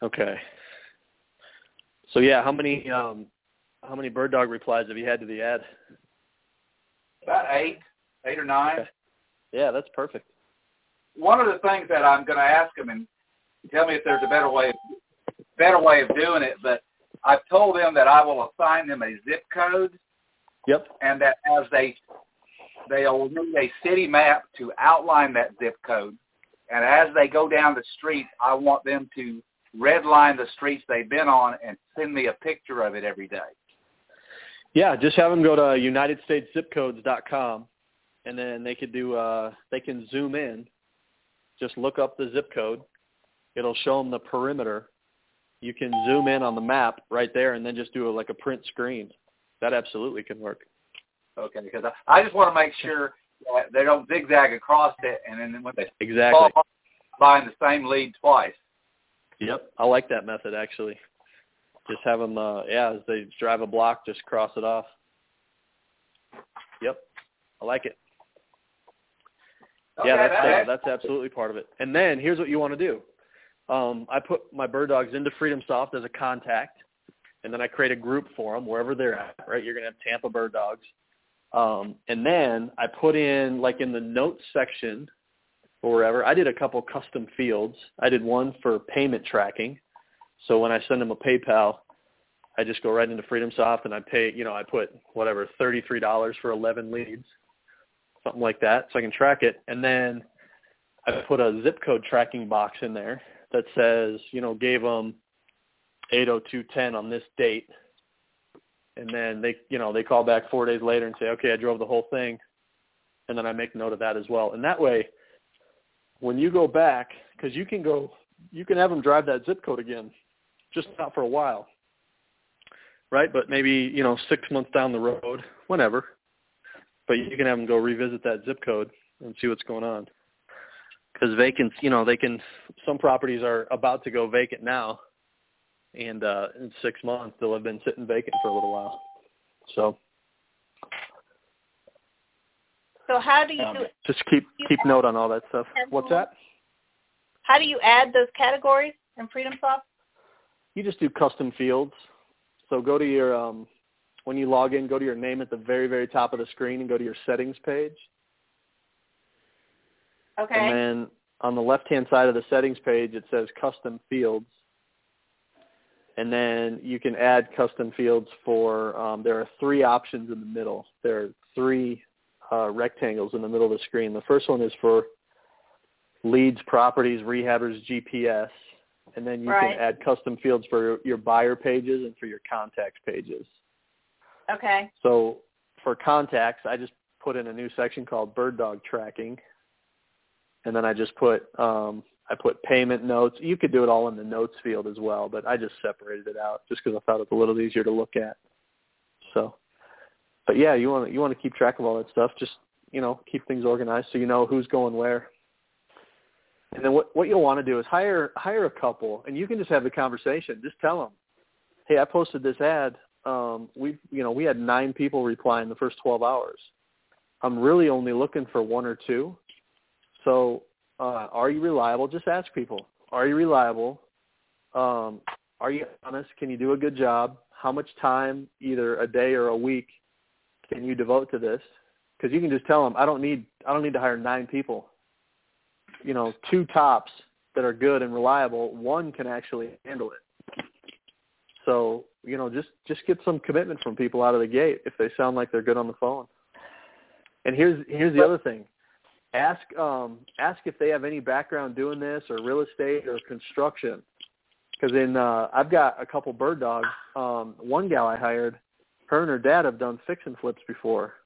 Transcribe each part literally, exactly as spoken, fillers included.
Okay. So yeah, how many um, how many bird dog replies have you had to the ad? About eight, eight or nine. Okay. Yeah, that's perfect. One of the things that I'm going to ask them, and tell me if there's a better way, better way of doing it, but I've told them that I will assign them a zip code. Yep. And that as they they'll need a city map to outline that zip code, and as they go down the street, I want them to redline the streets they've been on and send me a picture of it every day. Yeah, just have them go to united states zip codes dot com, and then they could do uh, they can zoom in. Just look up the zip code. It'll show them the perimeter. You can zoom in on the map right there, and then just do a, like a print screen. That absolutely can work. Okay, because I, I just want to make sure that they don't zigzag across it, and then when they exactly fall buying the same lead twice. Yep, I like that method actually. Just have them, uh, yeah, as they drive a block, just cross it off. Yep, I like it. Okay, yeah, that's that uh, that's absolutely part of it. And then here's what you want to do. Um, I put my bird dogs into FreedomSoft as a contact, and then I create a group for them wherever they're at. Right, you're gonna have Tampa bird dogs. Um, and then I put in, like in the notes section or wherever, I did a couple custom fields. I did one for payment tracking. So when I send them a PayPal, I just go right into FreedomSoft and I pay, you know, I put whatever, thirty-three dollars for eleven leads, something like that, so I can track it. And then I put a zip code tracking box in there that says, you know, gave them eight oh two ten on this date. And then they, you know, they call back four days later and say, okay, I drove the whole thing. And then I make note of that as well. And that way, when you go back, because you can go, you can have them drive that zip code again, just not for a while, right? But maybe, you know, six months down the road, whenever. But you can have them go revisit that zip code and see what's going on. Because vacant, you know, they can, some properties are about to go vacant now. And uh, in six months, they'll have been sitting vacant for a little while. So, so how do you um, just keep keep note on all that stuff. What's that? How do you add those categories in FreedomSoft? You just do custom fields. So go to your um, when you log in, go to your name at the very very top of the screen and go to your settings page. Okay. And then on the left hand side of the settings page, it says custom fields. And then you can add custom fields for, um, there are three options in the middle. There are three uh, rectangles in the middle of the screen. The first one is for leads, properties, rehabbers, G P S. And then you right. can add custom fields for your buyer pages and for your contacts pages. Okay. So for contacts, I just put in a new section called bird dog tracking. And then I just put, um, I put payment notes. You could do it all in the notes field as well, but I just separated it out just because I thought it was a little easier to look at. So, but yeah, you want to, you want to keep track of all that stuff. Just, you know, keep things organized so you know who's going where. And then what, what you'll want to do is hire, hire a couple, and you can just have the conversation. Just tell them, hey, I posted this ad. Um, we, you know, we had nine people reply in the first twelve hours. I'm really only looking for one or two. So, Uh, are you reliable? Just ask people. Are you reliable? Um, are you honest? Can you do a good job? How much time, either a day or a week, can you devote to this? Because you can just tell them, I don't need, I don't need to hire nine people. You know, two tops that are good and reliable. One can actually handle it. So, you know, just just get some commitment from people out of the gate if they sound like they're good on the phone. And here's here's the other thing. Ask um, ask if they have any background doing this or real estate or construction. Because in uh, I've got a couple bird dogs. Um, one gal I hired, her and her dad have done fix and flips before.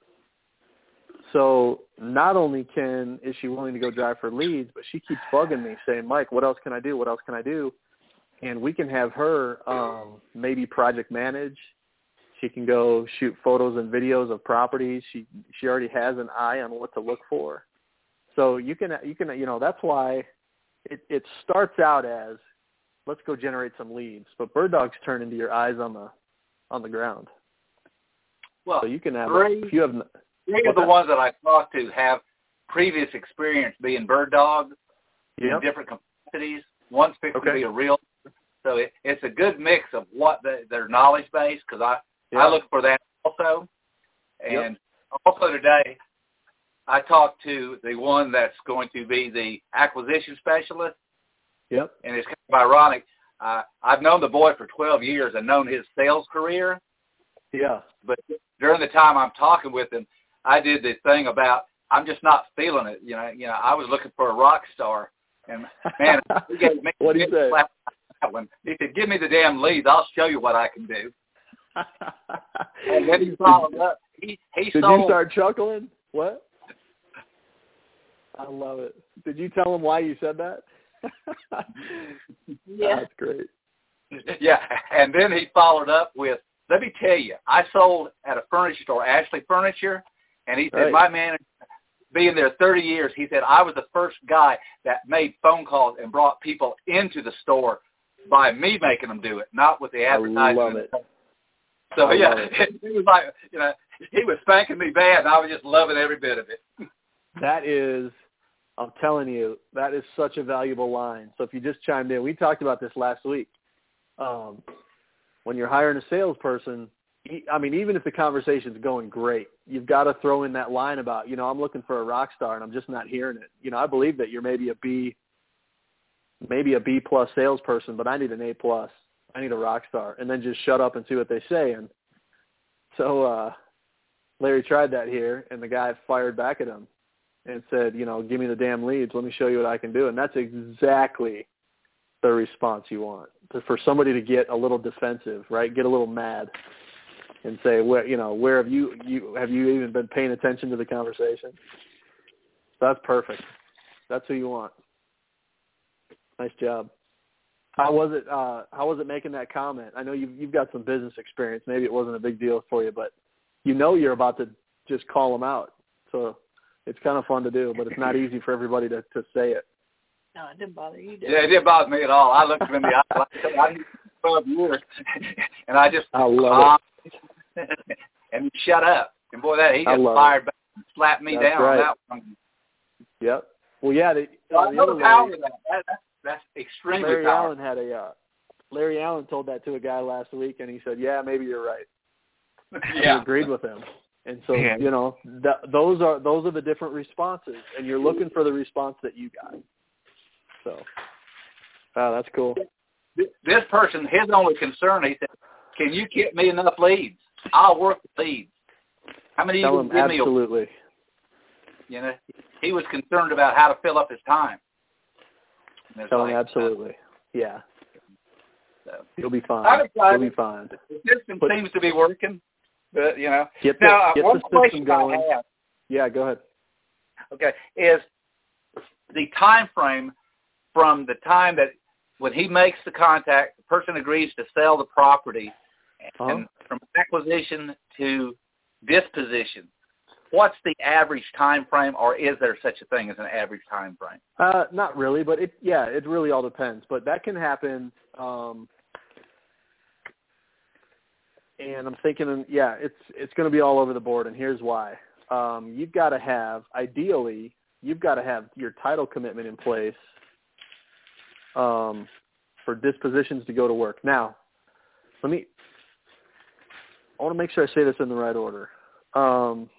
So not only can is she willing to go drive for leads, but she keeps bugging me saying, Mike, what else can I do? What else can I do? And we can have her um, maybe project manage. She can go shoot photos and videos of properties. She she already has an eye on what to look for. So you can, you can, you know, that's why it, it starts out as, let's go generate some leads. But bird dogs turn into your eyes on the, on the ground. Well, so you can have, three, if you have, three of the that? ones that I talked to have previous experience being bird dogs yep. in different capacities. One's fixing okay. to be a realtor. So it, it's a good mix of what the, their knowledge base, because I, yeah. I look for that also. And yep. also today, I talked to the one that's going to be the acquisition specialist. Yep. And it's kind of ironic. Uh, I've known the boy for twelve years and known his sales career. Yeah. But during the time I'm talking with him, I did the thing about I'm just not feeling it. You know, you know, I was looking for a rock star, and man, he gave me what do you say? That one. He said, "Give me the damn leads. I'll show you what I can do." And then he followed up. He he Did sold. you start chuckling? What? I love it. Did you tell him why you said that? Yeah. That's great. Yeah, and then he followed up with, "Let me tell you, I sold at a furniture store, Ashley Furniture," and he said, Right. "My manager, being there thirty years, he said, I was the first guy that made phone calls and brought people into the store by me making them do it, not with the advertising." I love it. So, I yeah, love it. he was like, you know, he was spanking me bad, and I was just loving every bit of it. That is, I'm telling you, that is such a valuable line. So if you just chimed in, we talked about this last week. Um, when you're hiring a salesperson, I mean, even if the conversation's going great, you've got to throw in that line about, you know, I'm looking for a rock star and I'm just not hearing it. You know, I believe that you're maybe a B, maybe a B plus salesperson, but I need an A plus. I need a rock star. And then just shut up and see what they say. And so uh, Larry tried that here, and the guy fired back at him and said, you know, give me the damn leads. Let me show you what I can do. And that's exactly the response you want, for somebody to get a little defensive, right? Get a little mad and say, where, you know, where have you, you, have you even been paying attention to the conversation? That's perfect. That's who you want. Nice job. How was it, uh, how was it making that comment? I know you've, you've got some business experience. Maybe it wasn't a big deal for you, but you know you're about to just call them out. So it's kind of fun to do, but it's not easy for everybody to, to say it. No, it didn't bother you, did Yeah, it didn't bother me at all. I looked him in the eye. Like I said, I knew twelve years, and I just I love uh, and he shut up. And boy, that he I just love fired it. back and slapped me That's down right. on that one. Yep. Well, yeah. The, So uh, I the know other the power Larry, of that. that that's, that's extremely Larry powerful. Allen had a uh, Larry Allen told that to a guy last week, and he said, "Yeah, maybe you're right." Yeah. He agreed with him. And so, Yeah. you know, th- those are those are the different responses, and you're looking for the response that you got. So, wow, that's cool. This person, his only concern, he said, "Can you get me enough leads? I'll work the leads. How many Tell you him can give absolutely. me?" You know, he was concerned about how to fill up his time. Tell him like, absolutely. Yeah. So. You'll be fine. I'm excited. You'll be fine. The system But, seems to be working, but, you know. Get the, now, get one the question system going. I have, Yeah, go ahead. okay, is the time frame from the time that when he makes the contact, the person agrees to sell the property, Uh-huh. and from acquisition to disposition, what's the average time frame, or is there such a thing as an average time frame? Uh, not really, but it yeah, it really all depends. But that can happen. Um, and I'm thinking, yeah, it's it's going to be all over the board, and here's why. Um, you've got to have, ideally, you've got to have your title commitment in place um, for dispositions to go to work. Now, let me. I want to make sure I say this in the right order. Um,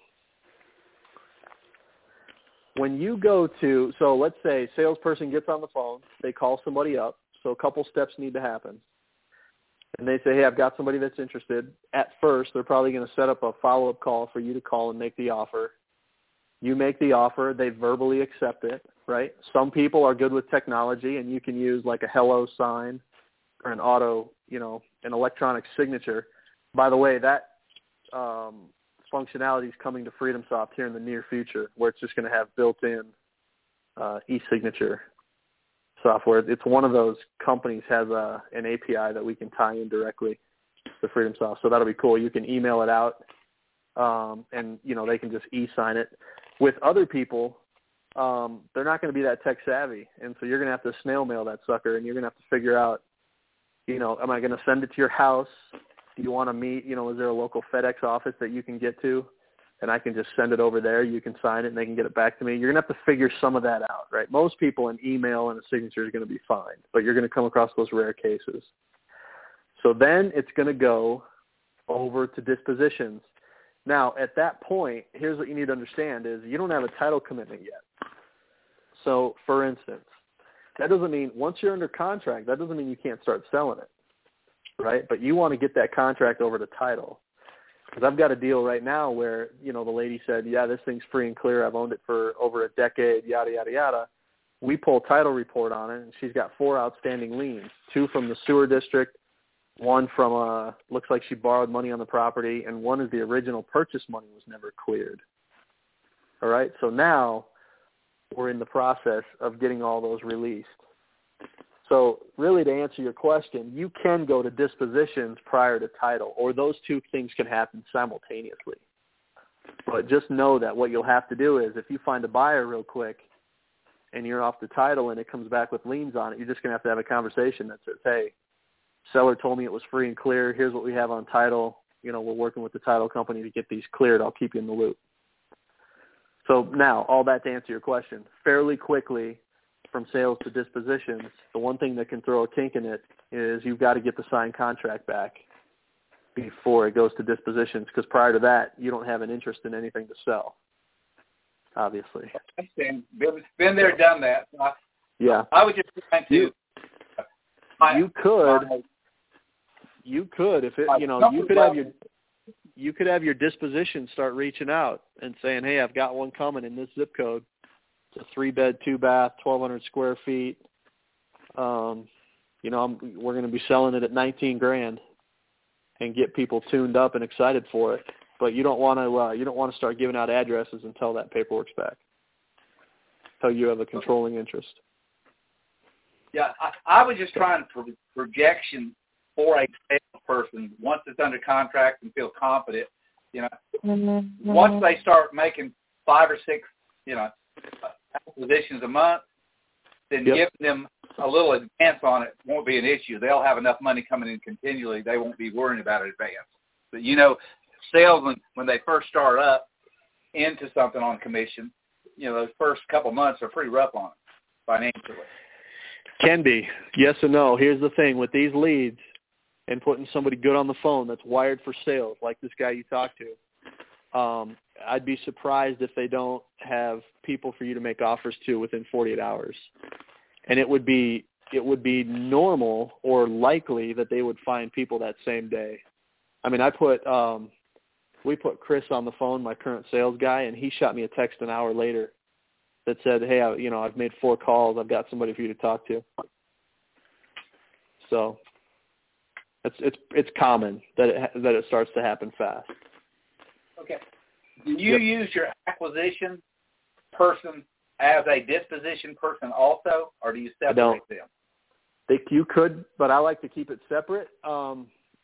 when you go to, so let's say salesperson gets on the phone, they call somebody up, so a couple steps need to happen. And they say, hey, I've got somebody that's interested. At first, they're probably going to set up a follow-up call for you to call and make the offer. You make the offer, they verbally accept it, right? Some people are good with technology, and you can use like a hello sign or an auto, you know, an electronic signature. By the way, that um, functionality is coming to FreedomSoft here in the near future, where it's just going to have built-in uh, e-signature software. It's one of those companies has a, an A P I that we can tie in directly to FreedomSoft, so that'll be cool. You can email it out, um, and you know they can just e-sign it. With other people, um, they're not going to be that tech savvy, and so you're going to have to snail mail that sucker, and you're going to have to figure out, you know, am I going to send it to your house? Do you want to meet? You know, is there a local FedEx office that you can get to? and I can just send it over there. You can sign it, and they can get it back to me. You're going to have to figure some of that out, right? Most people, an email and a signature is going to be fine, but you're going to come across those rare cases. So then it's going to go over to dispositions. Now, at that point, here's what you need to understand is you don't have a title commitment yet. So, for instance, that doesn't mean once you're under contract, that doesn't mean you can't start selling it, right? But you want to get that contract over to title. Because I've got a deal right now where, you know, the lady said, yeah, this thing's free and clear. I've owned it for over a decade, yada, yada, yada. We pull a title report on it, and she's got four outstanding liens, two from the sewer district, one from, uh, looks like she borrowed money on the property, and one is the original purchase money was never cleared. All right, so now we're in the process of getting all those released. So really, to answer your question, you can go to dispositions prior to title, or those two things can happen simultaneously. But just know that what you'll have to do is if you find a buyer real quick and you're off the title and it comes back with liens on it, you're just going to have to have a conversation that says, hey, seller told me it was free and clear. Here's what we have on title. You know, we're working with the title company to get these cleared. I'll keep you in the loop. So now, all that to answer your question, fairly quickly from sales to dispositions, the one thing that can throw a kink in it is you've got to get the signed contract back before it goes to dispositions, because prior to that, you don't have an interest in anything to sell, obviously. I understand. Been, been there, done that. I, yeah. I was just trying to... You, my, you could... My, You could, if it, you know, you could have your, you could have your disposition start reaching out and saying, hey, I've got one coming in this zip code. It's a three bed, two bath, twelve hundred square feet. Um, you know, I'm, we're going to be selling it at nineteen grand, and get people tuned up and excited for it. But you don't want to, uh, you don't want to start giving out addresses until that paperwork's back, until you have a controlling interest. Yeah, I, I was just trying for projection for a salesperson once it's under contract and feel confident. You know, mm-hmm. Once they start making five or six, you know, acquisitions a month, then yep. giving them a little advance on it won't be an issue. They'll have enough money coming in continually. They won't be worrying about it advance. But, you know, salesmen, when they first start up into something on commission, you know, those first couple months are pretty rough on it financially. Can be. Yes or no. Here's the thing. With these leads and putting somebody good on the phone that's wired for sales, like this guy you talked to, um, I'd be surprised if they don't have people for you to make offers to within forty-eight hours. And it would be it would be normal or likely that they would find people that same day. I mean, I put um, we put Chris on the phone, my current sales guy, and he shot me a text an hour later that said, "Hey, I, you know, I've made four calls. I've got somebody for you to talk to." So it's it's it's common that it that it starts to happen fast. Okay. Do you yep. use your acquisition person as a disposition person also, or do you separate I don't. them? Think you could, but I like to keep it separate. Um,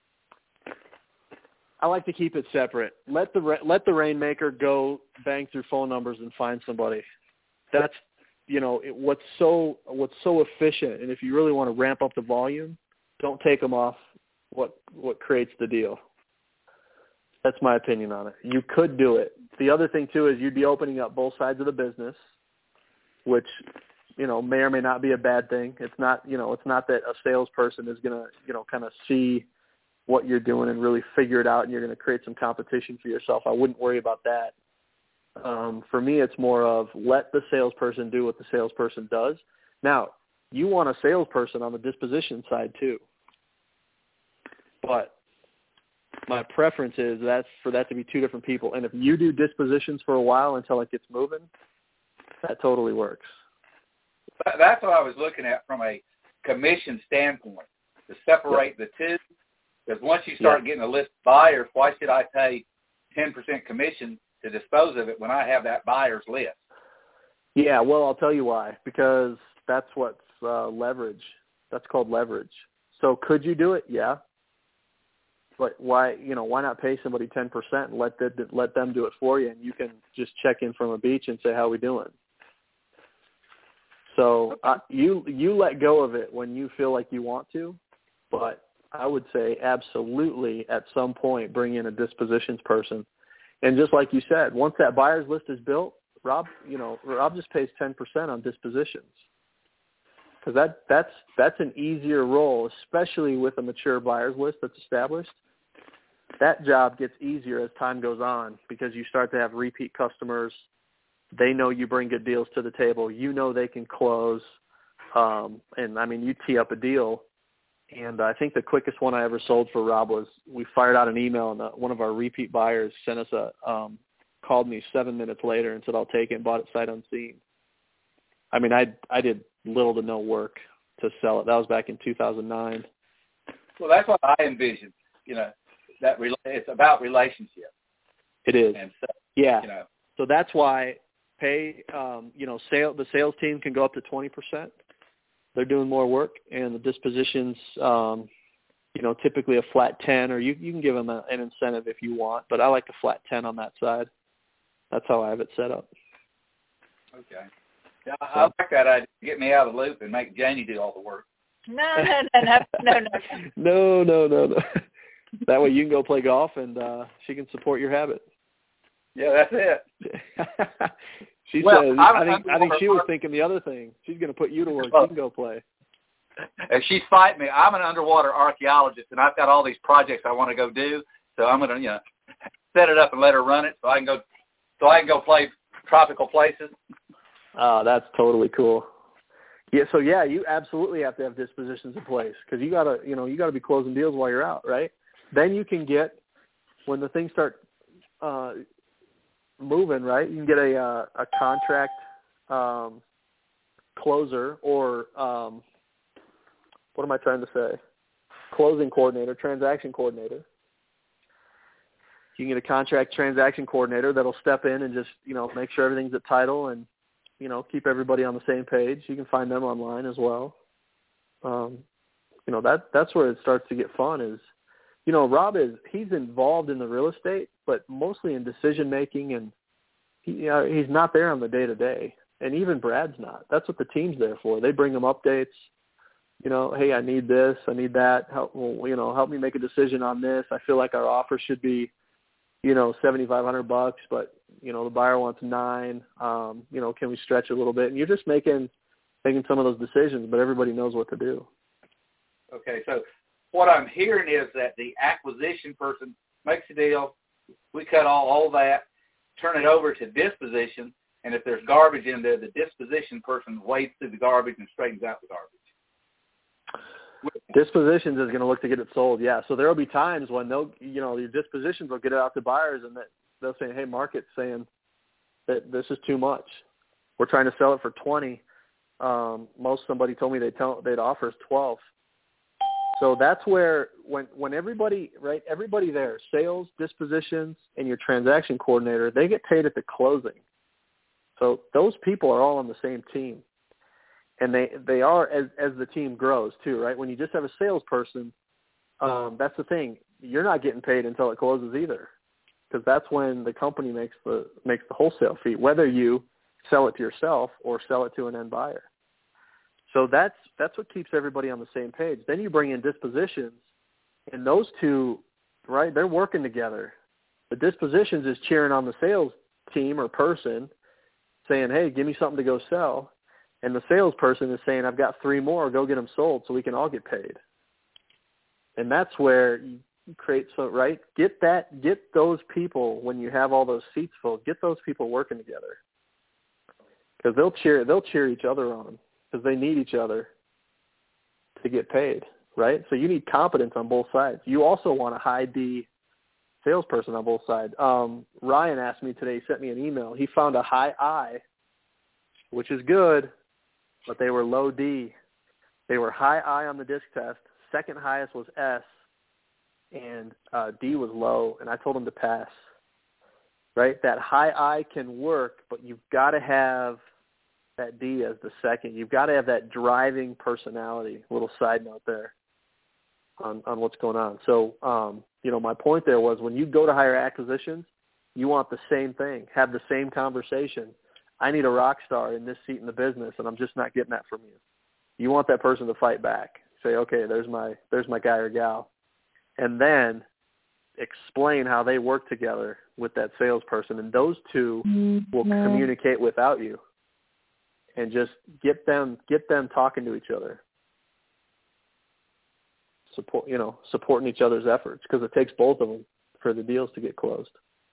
I like to keep it separate. Let the let the rainmaker go bang through phone numbers and find somebody. That's, you know, it, what's so what's so efficient. And if you really want to ramp up the volume, don't take them off what what creates the deal. That's my opinion on it. You could do it. The other thing too is you'd be opening up both sides of the business, which, you know, may or may not be a bad thing. It's not, you know, it's not that a salesperson is going to, you know, kind of see what you're doing and really figure it out, and you're going to create some competition for yourself. I wouldn't worry about that. Um, for me, it's more of let the salesperson do what the salesperson does. Now, you want a salesperson on the disposition side too, but my preference is that's for that to be two different people. And if you do dispositions for a while until it gets moving, that totally works. That's what I was looking at from a commission standpoint, to separate yep. the two. Because once you start yep. getting a list of buyers, why should I pay ten percent commission to dispose of it when I have that buyer's list? Yeah, well, I'll tell you why. Because that's what's uh, leverage. That's called leverage. So could you do it? Yeah. But why, you know, why not pay somebody ten percent and let, the, let them do it for you, and you can just check in from a beach and say, how we doing? So uh, you you let go of it when you feel like you want to, but I would say absolutely at some point bring in a dispositions person. And just like you said, once that buyer's list is built, Rob, you know, Rob just pays ten percent on dispositions. Because that, that's, that's an easier role, especially with a mature buyer's list that's established. That job gets easier as time goes on because you start to have repeat customers. They know you bring good deals to the table. You know they can close. Um, and, I mean, you tee up a deal. And I think the quickest one I ever sold for Rob was we fired out an email, and one of our repeat buyers sent us a um, called me seven minutes later and said, I'll take it, and bought it sight unseen. I mean, I I did little to no work to sell it. That was back in two thousand nine. Well, that's what I envisioned. You know, that re- it's about relationship. It is. And so, yeah. You know, so that's why pay. Um, you know, sale the sales team can go up to twenty percent. They're doing more work, and the dispositions, um, you know, typically a flat ten, or you you can give them a, an incentive if you want. But I like a flat ten on that side. That's how I have it set up. Okay. Yeah, I like that idea. Get me out of the loop and make Janie do all the work. No, no, no, no, no, no. no, no, no, no. That way you can go play golf, and uh, she can support your habit. Yeah, that's it. she well, says, I, I think I think she was thinking the other thing. She's going to put you to work. Well, you can go play. And she's fighting me. I'm an underwater archaeologist, and I've got all these projects I want to go do. So I'm going to, you know, set it up and let her run it, so I can go, so I can go play tropical places. Oh, that's totally cool. Yeah, so yeah, you absolutely have to have dispositions in place because you gotta, you know, you gotta be closing deals while you're out, right? Then you can get when the things start uh, moving, right? You can get a uh, a contract um, closer or um, what am I trying to say? Closing coordinator, transaction coordinator. You can get a contract transaction coordinator that'll step in and just, you know, make sure everything's at title and, you know, keep everybody on the same page. You can find them online as well. Um, you know, that that's where it starts to get fun is, you know, Rob is, he's involved in the real estate, but mostly in decision making, and he, you know, he's not there on the day to day. And even Brad's not. That's what the team's there for. They bring them updates. You know, hey, I need this, I need that. Help, well, you know, help me make a decision on this. I feel like our offer should be, you know, seventy-five hundred bucks, but, you know, the buyer wants nine. Um, you know, can we stretch a little bit? And you're just making making some of those decisions, but everybody knows what to do. Okay, so what I'm hearing is that the acquisition person makes a deal, we cut all, all that, turn it over to disposition, and if there's garbage in there, the disposition person wades through the garbage and straightens out the garbage. Dispositions is going to look to get it sold, yeah. So there will be times when they'll, you know, your dispositions will get it out to buyers, and that they'll say, "Hey, market's saying that this is too much. We're trying to sell it for twenty. Um, most somebody told me they'd tell they'd offer us twelve." So that's where when when everybody right, everybody there, sales, dispositions, and your transaction coordinator, they get paid at the closing. So those people are all on the same team. And they, they are as as the team grows too, right? When you just have a salesperson, um, that's the thing. You're not getting paid until it closes either, because that's when the company makes the makes the wholesale fee, whether you sell it to yourself or sell it to an end buyer. So that's that's what keeps everybody on the same page. Then you bring in dispositions, and those two, right? They're working together. The dispositions is cheering on the sales team or person, saying, "Hey, give me something to go sell." And the salesperson is saying, I've got three more, go get them sold so we can all get paid. And that's where you create some, right? Get that, get those people, when you have all those seats filled, get those people working together. Because they'll cheer, they'll cheer each other on because they need each other to get paid, right? So you need competence on both sides. You also want a high D salesperson on both sides. Um, Ryan asked me today, he sent me an email. He found a high I, which is good, but they were low D. They were high I on the disc test. Second highest was S, and uh, D was low, and I told him to pass. Right? That high I can work, but you've got to have that D as the second. You've got to have that driving personality. A little side note there on, on what's going on. So, um, you know, my point there was when you go to hire acquisitions, you want the same thing, have the same conversation. I need a rock star in this seat in the business, and I'm just not getting that from you. You want that person to fight back. Say, okay, there's my there's my guy or gal. And then explain how they work together with that salesperson, and those two will communicate without you, and just get them get them talking to each other, support you know supporting each other's efforts, because it takes both of them for the deals to get closed.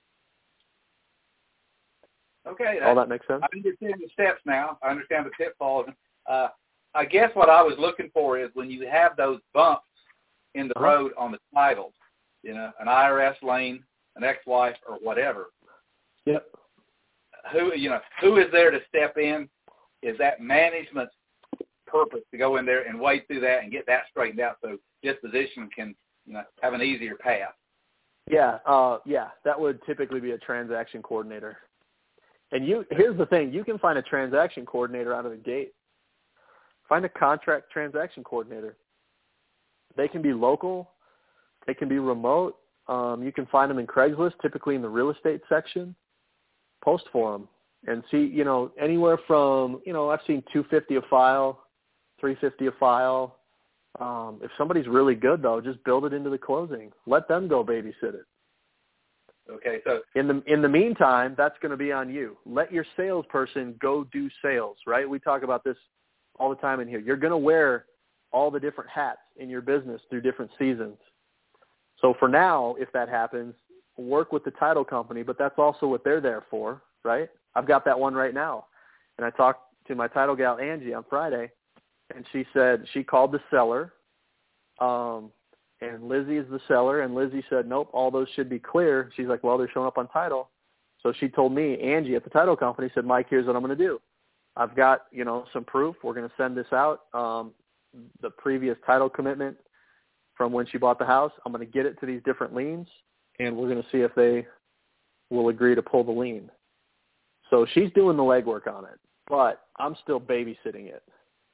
Okay, all that makes sense. I understand the steps now. I understand the pitfalls. Uh, I guess what I was looking for is when you have those bumps in the uh-huh. road on the titles, you know, an I R S lane, an ex-wife, or whatever. Yep. Who you know who is there to step in? Is that management's purpose to go in there and wade through that and get that straightened out so disposition can you know have an easier path? Yeah, uh, yeah, that would typically be a transaction coordinator. And you, here's the thing, you can find a transaction coordinator out of the gate. Find a contract transaction coordinator. They can be local. They can be remote. Um, you can find them in Craigslist, typically in the real estate section. Post for them and see, you know, anywhere from, you know, I've seen two hundred fifty dollars a file, three hundred fifty dollars a file. Um, if somebody's really good, though, just build it into the closing. Let them go babysit it. Okay, so in the in the meantime, that's going to be on you. Let your salesperson go do sales, right? We talk about this all the time in here. You're going to wear all the different hats in your business through different seasons. So for now, if that happens, work with the title company, but that's also what they're there for, right? I've got that one right now. And I talked to my title gal, Angie, on Friday, and she said she called the seller, um, and Lizzie is the seller, and Lizzie said, nope, all those should be clear. She's like, well, they're showing up on title. So she told me, Angie at the title company said, Mike, here's what I'm going to do. I've got, you know, some proof. We're going to send this out. Um, the previous title commitment from when she bought the house, I'm going to get it to these different liens, and we're going to see if they will agree to pull the lien. So she's doing the legwork on it, but I'm still babysitting it.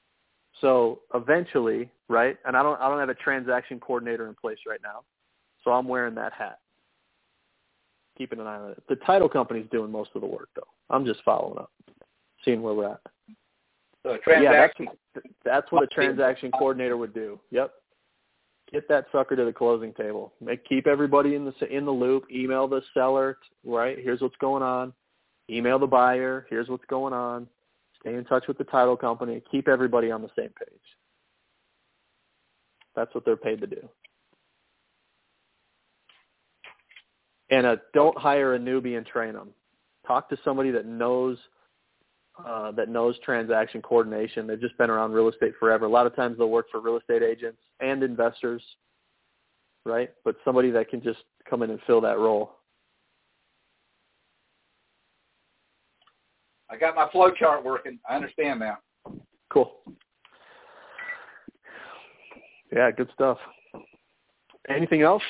So eventually, right, and I don't I don't have a transaction coordinator in place right now, so I'm wearing that hat, keeping an eye on it. The title company's doing most of the work, though. I'm just following up, seeing where we're at. So a transaction. Yeah, that's, that's what a transaction coordinator would do. Yep. Get that sucker to the closing table. Make, keep everybody in the in the loop. Email the seller, right? Here's what's going on. Email the buyer. Here's what's going on. Stay in touch with the title company. Keep everybody on the same page. That's what they're paid to do. And uh, don't hire a newbie and train them. Talk to somebody that knows uh, that knows transaction coordination. They've just been around real estate forever. A lot of times they'll work for real estate agents and investors, right? But somebody that can just come in and fill that role. I got my flow chart working. I understand now. Cool. Yeah, good stuff. Anything else?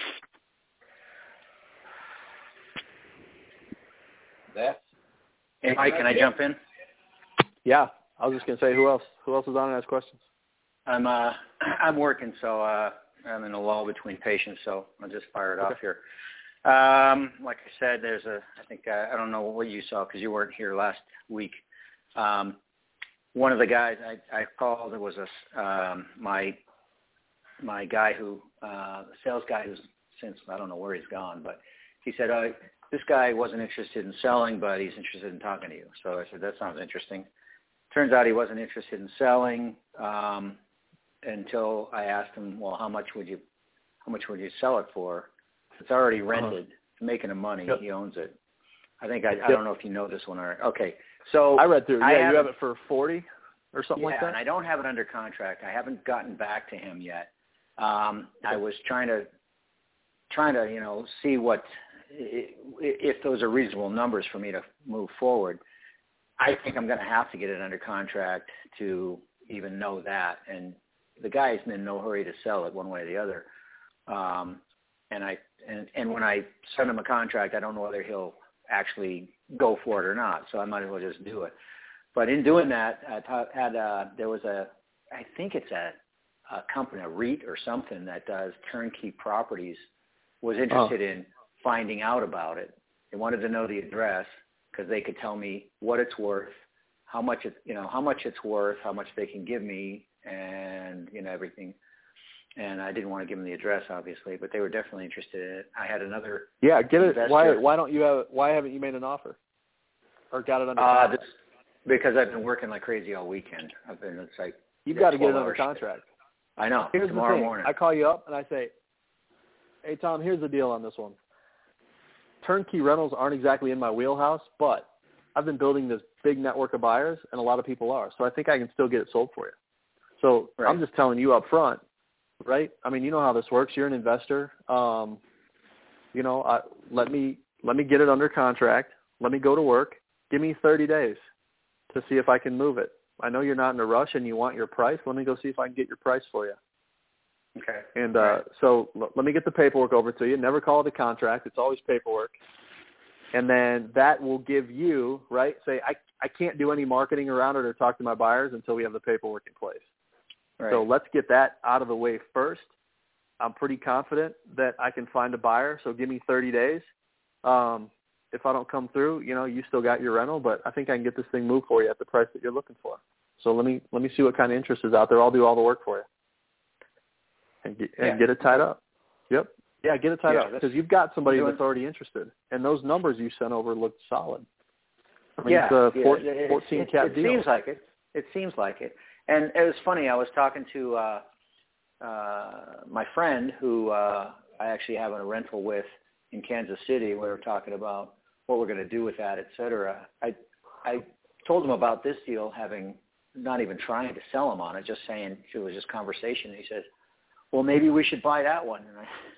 That's Hey, Mike, can I jump in? Yeah, I was just gonna say, who else? Who else is on and has questions? I'm uh, I'm working, so uh, I'm in a lull between patients, so I'll just fire it Okay. off here. Um, like I said, there's a, I think, uh, I don't know what you saw because you weren't here last week. Um, one of the guys I, I called, it was a, um, my, my guy who, uh, the sales guy who's since, I don't know where he's gone, but he said, uh, this guy wasn't interested in selling, but he's interested in talking to you. So I said, that sounds interesting. Turns out he wasn't interested in selling, um, until I asked him, well, how much would you, how much would you sell it for? It's already rented. Uh-huh. It's making him money. Yep. He owns it. I think I, I yep. don't know if you know this one or okay. So I read through. I Yeah, you have it for forty or something yeah, like that. And I don't have it under contract. I haven't gotten back to him yet. Um, I was trying to trying to you know see what if those are reasonable numbers for me to move forward. I think I'm going to have to get it under contract to even know that. And the guy's in no hurry to sell it one way or the other. Um, and I. And, and when I send him a contract, I don't know whether he'll actually go for it or not. So I might as well just do it. But in doing that, I ta- had uh, there was a, I think it's a, a company, a REIT or something that does turnkey properties, was interested oh. in finding out about it. They wanted to know the address because they could tell me what it's worth, how much it, you know, how much it's worth, how much they can give me, and you know everything. and I didn't want to give them the address, obviously, but they were definitely interested in it. I had another yeah, get it. investor. Why why don't you have? Why haven't you made an offer or got it under Uh, contract? this, because I've been working like crazy all weekend. I've been it's like You've got to get it twelve under hours. contract. I know. Here's tomorrow the thing. morning. I call you up and I say, hey, Tom, here's the deal on this one. Turnkey rentals aren't exactly in my wheelhouse, but I've been building this big network of buyers, and a lot of people are. So I think I can still get it sold for you. So Right. I'm just telling you up front, right? I mean, you know how this works. You're an investor. Um, you know, I, let me let me get it under contract. Let me go to work. Give me thirty days to see if I can move it. I know you're not in a rush and you want your price. Let me go see if I can get your price for you. Okay. And uh, right. so l- let me get the paperwork over to you. Never call it a contract. It's always paperwork. And then that will give you, right, say, I, I can't do any marketing around it or talk to my buyers until we have the paperwork in place. Right. So let's get that out of the way first. I'm pretty confident that I can find a buyer, so give me thirty days. Um, if I don't come through, you know, you still got your rental, but I think I can get this thing moved for you at the price that you're looking for. So let me let me see what kind of interest is out there. I'll do all the work for you and get, and Yeah. get it tied up. Yep. Yeah, get it tied Yeah, up because you've got somebody doing, that's already interested, and those numbers you sent over look solid. I mean, yeah, it's a yeah, four, it, fourteen it, cap it deal. seems like it. It seems like it. And it was funny. I was talking to uh, uh, my friend who uh, I actually have a rental with in Kansas City. We were talking about what we're going to do with that, et cetera. I I told him about this deal, having not even trying to sell him on it, just saying it was just conversation. He says, well, maybe we should buy that one. And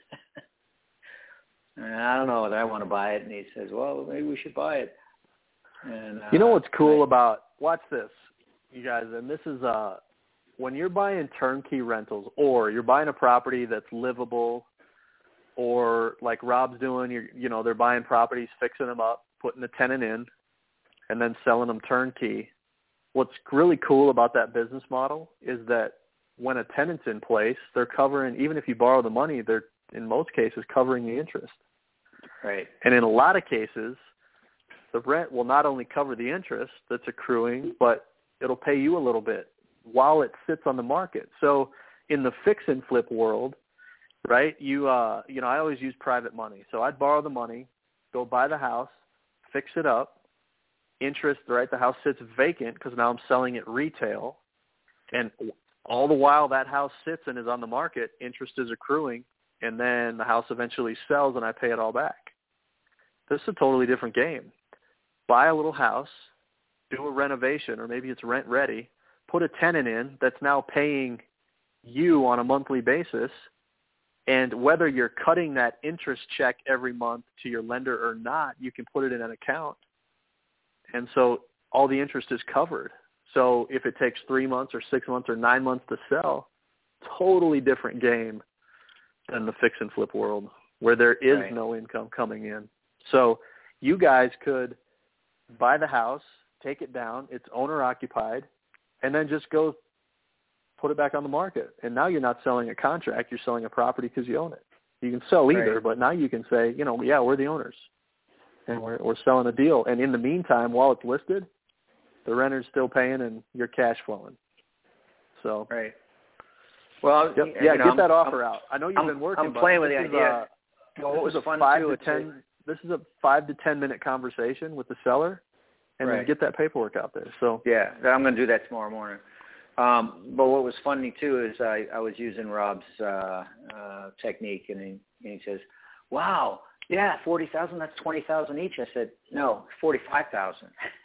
I, and I don't know whether I want to buy it. And he says, well, maybe we should buy it. And uh, you know what's cool I, about, watch this, you guys, and this is uh, when you're buying turnkey rentals or you're buying a property that's livable, or like Rob's doing, you're, you know, they're buying properties, fixing them up, putting the tenant in, and then selling them turnkey. What's really cool about that business model is that when a tenant's in place, they're covering, even if you borrow the money, they're in most cases covering the interest. right. And in a lot of cases, the rent will not only cover the interest that's accruing, but it'll pay you a little bit while it sits on the market. So in the fix and flip world, right, you, uh, you know, I always use private money. So I'd borrow the money, go buy the house, fix it up, interest, right, the house sits vacant because now I'm selling it retail, and all the while that house sits and is on the market, interest is accruing, and then the house eventually sells and I pay it all back. This is a totally different game. Buy a little house, do a renovation, or maybe it's rent ready, put a tenant in that's now paying you on a monthly basis, and whether you're cutting that interest check every month to your lender or not, you can put it in an account. And so all the interest is covered. So if it takes three months or six months or nine months to sell, totally different game than the fix and flip world where there is Right. no income coming in. So you guys could buy the house, take it down, it's owner occupied, and then just go put it back on the market. And now you're not selling a contract, you're selling a property because you own it. You can sell either, Right. but now you can say, you know, yeah, we're the owners. And we're, we're selling a deal. And in the meantime, while it's listed, the renter's still paying and you're cash flowing. So, Right. Well, yep. you yeah, know, get that I'm, offer out. I know you've I'm, been working. I'm but playing with this the is idea. A, well, what this was is a fun five too, to ten. This is a five to ten minute conversation with the seller, and Right. then get that paperwork out there. So yeah, I'm going to do that tomorrow morning. Um, but what was funny too is I, I was using Rob's uh, uh, technique, and he, and he says, "Wow, yeah, forty thousand. That's twenty thousand each." I said, "No, forty-five thousand."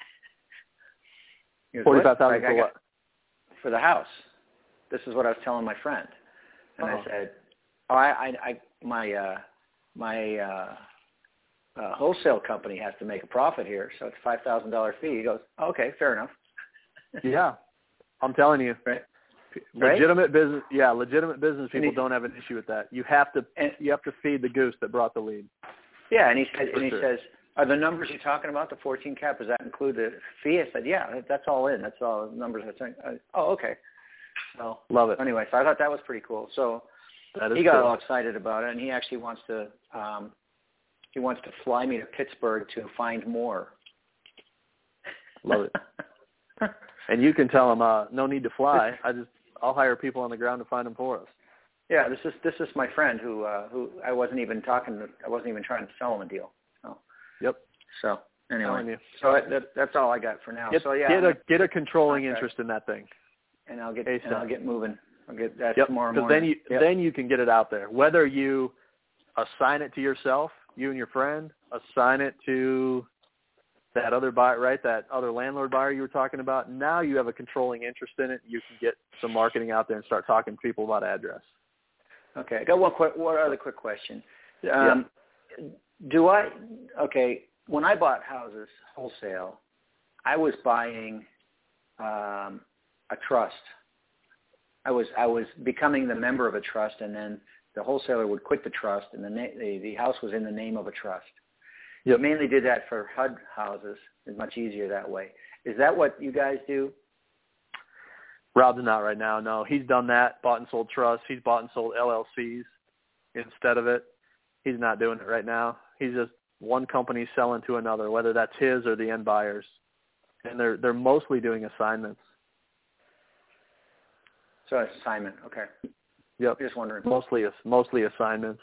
forty-five thousand for what? For the house. This is what I was telling my friend, and Uh-oh. I said, "Oh, I, I, I my, uh, my uh, uh, wholesale company has to make a profit here, so it's a five thousand dollar fee." He goes, oh, "Okay, fair enough." Yeah, I'm telling you, Right. legitimate business. Yeah, legitimate business people he, don't have an issue with that. You have to, and, you have to feed the goose that brought the lead. Yeah, and he said, For and he sure. says, "Are the numbers you're talking about, the fourteen cap, does that include the fee?" I said, "Yeah, that's all in. That's all the numbers I'm saying." I, oh, okay. So Love it. anyway, so I thought that was pretty cool. So That is he got cool. all excited about it, and he actually wants to um, he wants to fly me to Pittsburgh to find more. Love it. And you can tell them, uh, no need to fly. I just, I'll hire people on the ground to find them for us. Yeah, this is this is my friend who uh, who I wasn't even talking. To, I wasn't even trying to sell him a deal. So. Yep. So anyway, you. so that, that, that's all I got for now. Get, so yeah, get a get a controlling okay. interest in that thing, and I'll get ASAP. and I'll get moving. I'll get that yep. tomorrow morning. Because then you yep. then you can get it out there. Whether you assign it to yourself, you and your friend, assign it to that other buyer, right? That other landlord buyer you were talking about. Now you have a controlling interest in it. You can get some marketing out there and start talking to people about address. Okay, I got one quick, one other quick question. Um, yeah. Do I? Okay, when I bought houses wholesale, I was buying um, a trust. I was I was becoming the member of a trust, and then the wholesaler would quit the trust, and the na- the, the house was in the name of a trust. Yep. You mainly did that for H U D houses. It's much easier that way. Is that what you guys do? Rob's not right now. No, he's done that. Bought and sold trusts. He's bought and sold L L Cs instead of it. He's not doing it right now. He's just one company selling to another, whether that's his or the end buyers, and they're they're mostly doing assignments. So it's assignment. Okay. Yep. Just wondering. Mostly mostly assignments.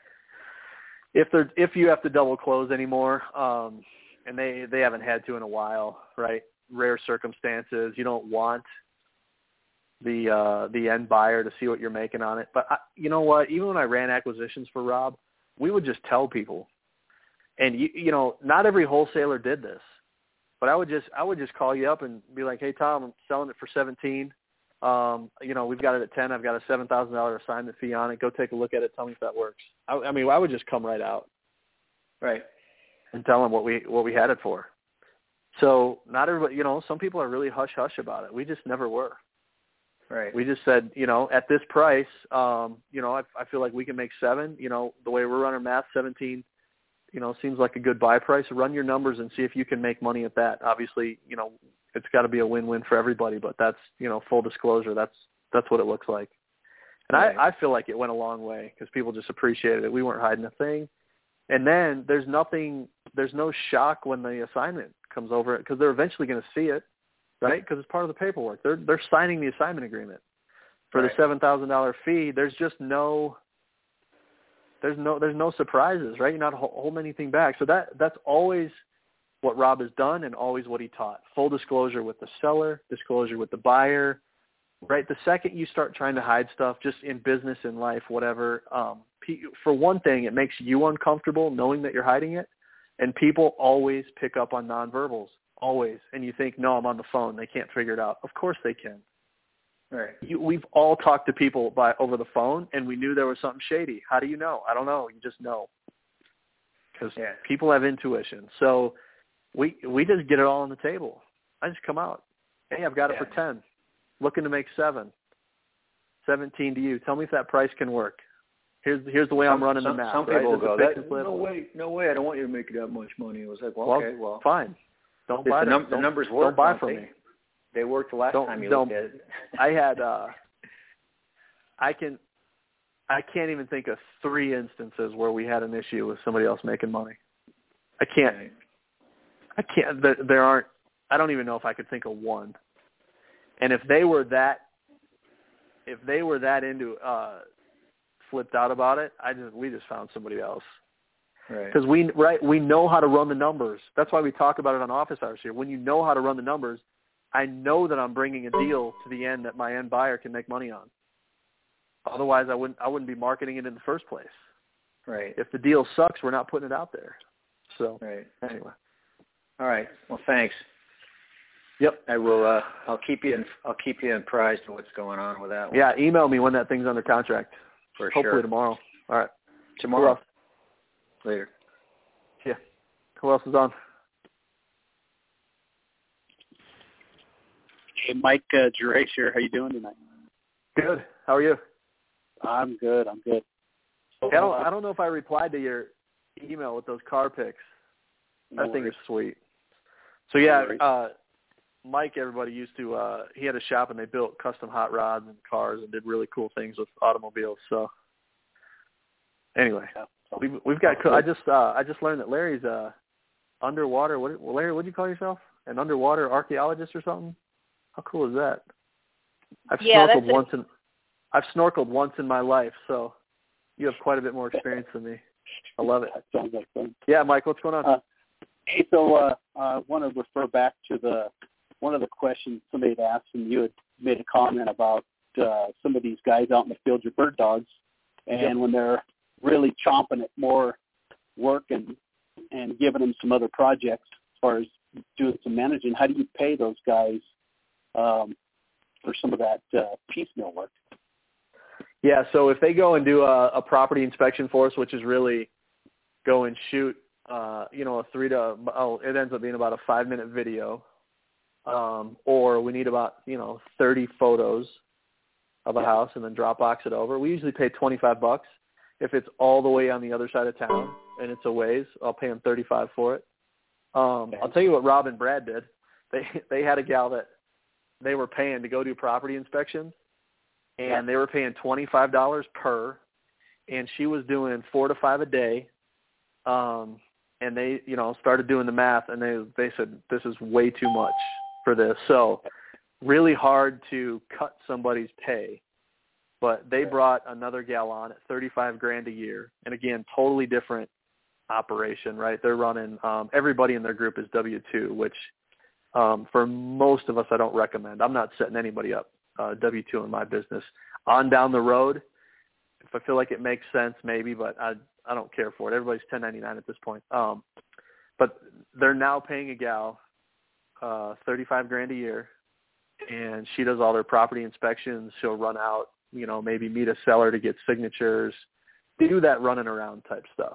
If they're if you have to double close anymore, um, and they they haven't had to in a while, right? Rare circumstances. You don't want the uh, the end buyer to see what you're making on it. But I, you know what? Even when I ran acquisitions for Rob, we would just tell people, and you you know, not every wholesaler did this, but I would just I would just call you up and be like, hey Tom, I'm selling it for seventeen. Um, you know, we've got it at ten. I've got a seven thousand dollar assignment fee on it. Go take a look at it. Tell me if that works. I, I mean, I would just come right out, right, and tell them what we what we had it for. So not everybody, you know, some people are really hush hush about it. We just never were. Right. We just said, you know, at this price, um, you know, I, I feel like we can make seven. You know, the way we're running math, seventeen, you know, seems like a good buy price. Run your numbers and see if you can make money at that. Obviously, you know, it's got to be a win-win for everybody, but that's, you know, full disclosure. That's that's what it looks like. And right. I, I feel like it went a long way because people just appreciated it. We weren't hiding a thing. And then there's nothing, there's no shock when the assignment comes over because they're eventually going to see it, right? Because it's part of the paperwork. They're they're signing the assignment agreement for right. the seven thousand dollar fee. There's just no, there's no there's no surprises, right? You're not holding anything back. So that that's always what Rob has done and always what he taught. Full disclosure with the seller, disclosure with the buyer, right? The second you start trying to hide stuff just in business, in life, whatever, um, for one thing, it makes you uncomfortable knowing that you're hiding it. And people always pick up on nonverbals, always. And you think, no, I'm on the phone. They can't figure it out. Of course they can. Right. You, we've all talked to people by over the phone, and we knew there was something shady. How do you know? I don't know. You just know. Because yeah. people have intuition. So we we just get it all on the table. I just come out. Hey, I've got yeah. it for ten. Looking to make seven. seventeen to you. Tell me if that price can work. Here's here's the way some, I'm running some, the math. Some right? people go, that, no way, no way. I don't want you to make that much money. It was like, well, well okay, well, fine. Don't buy the, them. num- don't, the numbers work. Don't buy don't from they? me. They worked the last don't, time you don't, looked at it. I had. Uh, I can. I can't even think of three instances where we had an issue with somebody else making money. I can't. Right. I can't. There, there aren't. I don't even know if I could think of one. And if they were that, if they were that into uh, flipped out about it, I just we just found somebody else. Right. Because we right we know how to run the numbers. That's why we talk about it on office hours here. When you know how to run the numbers, I know that I'm bringing a deal to the end that my end buyer can make money on. Otherwise, I wouldn't I wouldn't be marketing it in the first place. Right. If the deal sucks, we're not putting it out there. So right. Anyway. All right. Well, thanks. Yep. I will. Uh, I'll keep you. In, I'll keep you apprised of what's going on with that one. Yeah. Email me when that thing's under contract. For Hopefully sure. tomorrow. All right. Tomorrow. Later. Yeah. Who else is on? Hey, Mike uh, Gerace here. How you doing tonight? Good. How are you? I'm good. I'm good. I don't. I don't know if I replied to your email with those car pics. No that thing worries. is sweet. So yeah, No uh, Mike, everybody used to. Uh, he had a shop and they built custom hot rods and cars and did really cool things with automobiles. So anyway, yeah. we've we've got. I just uh, I just learned that Larry's uh, underwater. What Larry? What do you call yourself? An underwater archaeologist or something? How cool is that? I've Yeah, snorkeled that's a- once in. I've snorkeled once in my life, so you have quite a bit more experience than me. I love it. That sounds like fun. Yeah, Mike, what's going on? Uh, hey, so uh, I want to refer back to the one of the questions somebody had asked, and you had made a comment about uh, some of these guys out in the field, your bird dogs, and Yep. when they're really chomping at more work and and giving them some other projects as far as doing some managing, how do you pay those guys um, for some of that uh, piecemeal work? Yeah, so if they go and do a, a property inspection for us, which is really go and shoot, uh, you know, a three to, oh, it ends up being about a five-minute video, um, or we need about, you know, thirty photos of a house and then Dropbox it over. We usually pay twenty-five bucks. If it's all the way on the other side of town and it's a ways, I'll pay them thirty-five for it. Um, I'll tell you what Rob and Brad did. They they had a gal that they were paying to go do property inspections, and they were paying twenty-five dollars per, and she was doing four to five a day. Um, and they, you know, started doing the math, and they they said, this is way too much for this. So really hard to cut somebody's pay. But they brought another gal on at thirty-five grand a year. And again, totally different operation, right? They're running, um, everybody in their group is W two, which um, for most of us, I don't recommend. I'm not setting anybody up uh, W two in my business. On down the road, if I feel like it makes sense, maybe, but I I don't care for it. Everybody's ten ninety-nine at this point. Um, but they're now paying a gal uh, thirty-five grand a year, and she does all their property inspections. She'll run out, you know, maybe meet a seller to get signatures, do that running around type stuff.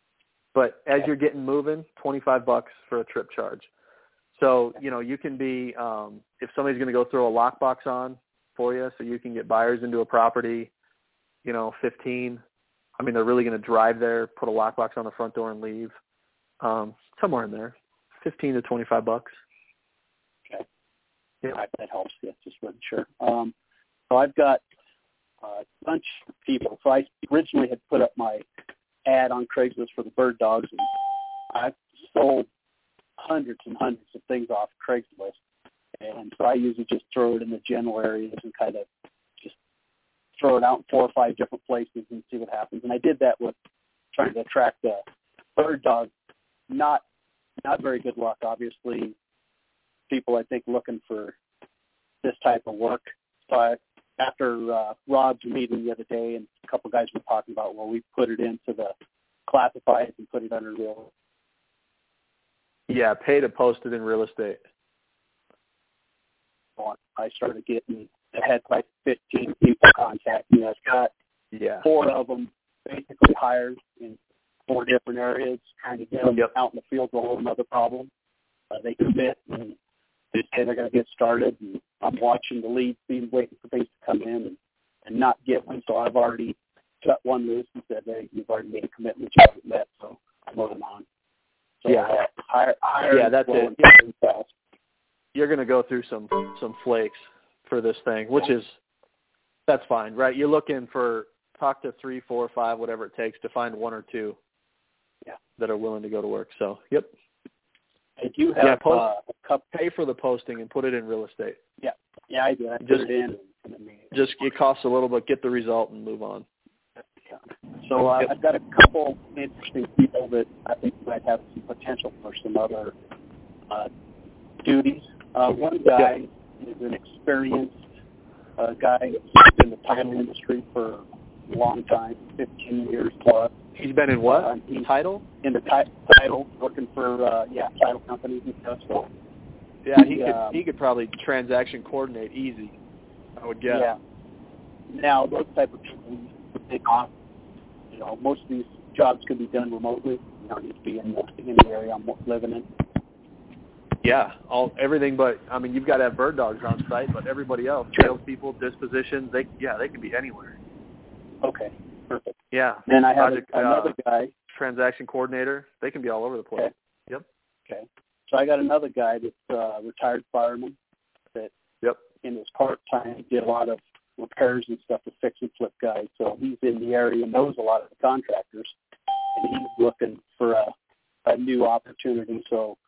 But as you're getting moving, twenty-five bucks for a trip charge. So, you know, you can be, um, if somebody's going to go throw a lockbox on for you so you can get buyers into a property, you know, fifteen. I mean, they're really going to drive there, put a lockbox on the front door and leave. Um, somewhere in there, fifteen to twenty-five bucks. Okay. Yeah. That, that helps. Yeah, just wasn't sure. Um, so I've got a bunch of people. So I originally had put up my ad on Craigslist for the bird dogs, and I've sold hundreds and hundreds of things off Craigslist. And so I usually just throw it in the general areas and kind of just throw it out in four or five different places and see what happens. And I did that with trying to attract a bird dog. Not not very good luck, obviously. People, I think, looking for this type of work. So I, after uh, Rob's meeting the other day, and a couple guys were talking about, well, we put it into the classifieds and put it under real. Yeah, pay to post it in real estate. I started getting, I had like fifteen people contacting me. I've got Yeah. four of them basically hired in four different areas, trying to get them Yep. out in the field is a whole another problem. Uh, they commit and they say they're going to get started, and I'm watching the leads, being waiting for things to come in and, and not get one. So I've already cut one loose and said, hey, you've already made a commitment you haven't met, so I'm moving on. So Yeah. uh, hire, hire Yeah, that's slow it. and fast. You're going to go through some some flakes for this thing, which is, that's fine, right? You're looking for, talk to three, four, five, whatever it takes to find one or two Yeah. that are willing to go to work. So, yep. I do have Yeah, post, uh, a couple. pay for the posting and put it in real estate. Yeah, yeah, I do. I put Just- it in. And, and then, Just, it costs a little, but get the result and move on. yeah. So uh, Yep. I've got a couple interesting people that I think might have some potential for some other uh, duties. Uh, one guy is an experienced uh, guy that's been in the title industry for a long time, fifteen years plus. He's been in what? Uh, he's Title? in the ti- title, working for uh, yeah title companies and stuff. So Yeah, he could um, he could probably transaction coordinate easy, I would guess. yeah. Now those type of people we take off. You know, most of these jobs can be done remotely. You don't need to be in the, in the area I'm living in. Yeah, all everything but, I mean, you've got to have bird dogs on site, but everybody else, Sure. salespeople, dispositions, they yeah, they can be anywhere. Okay, perfect. Yeah. Then I have Project, a, another uh, guy. transaction coordinator, they can be all over the place. Okay. Yep. Okay. So I got another guy that's uh, retired fireman that Yep. in his part-time did a lot of repairs and stuff to fix and flip guys. So he's in the area and knows a lot of the contractors, and he's looking for a, a new opportunity. So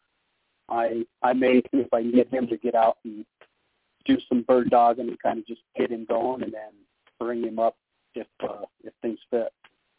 I I may see if I can get him to get out and do some bird dogging and kind of just get him going, and then bring him up if uh, if things fit.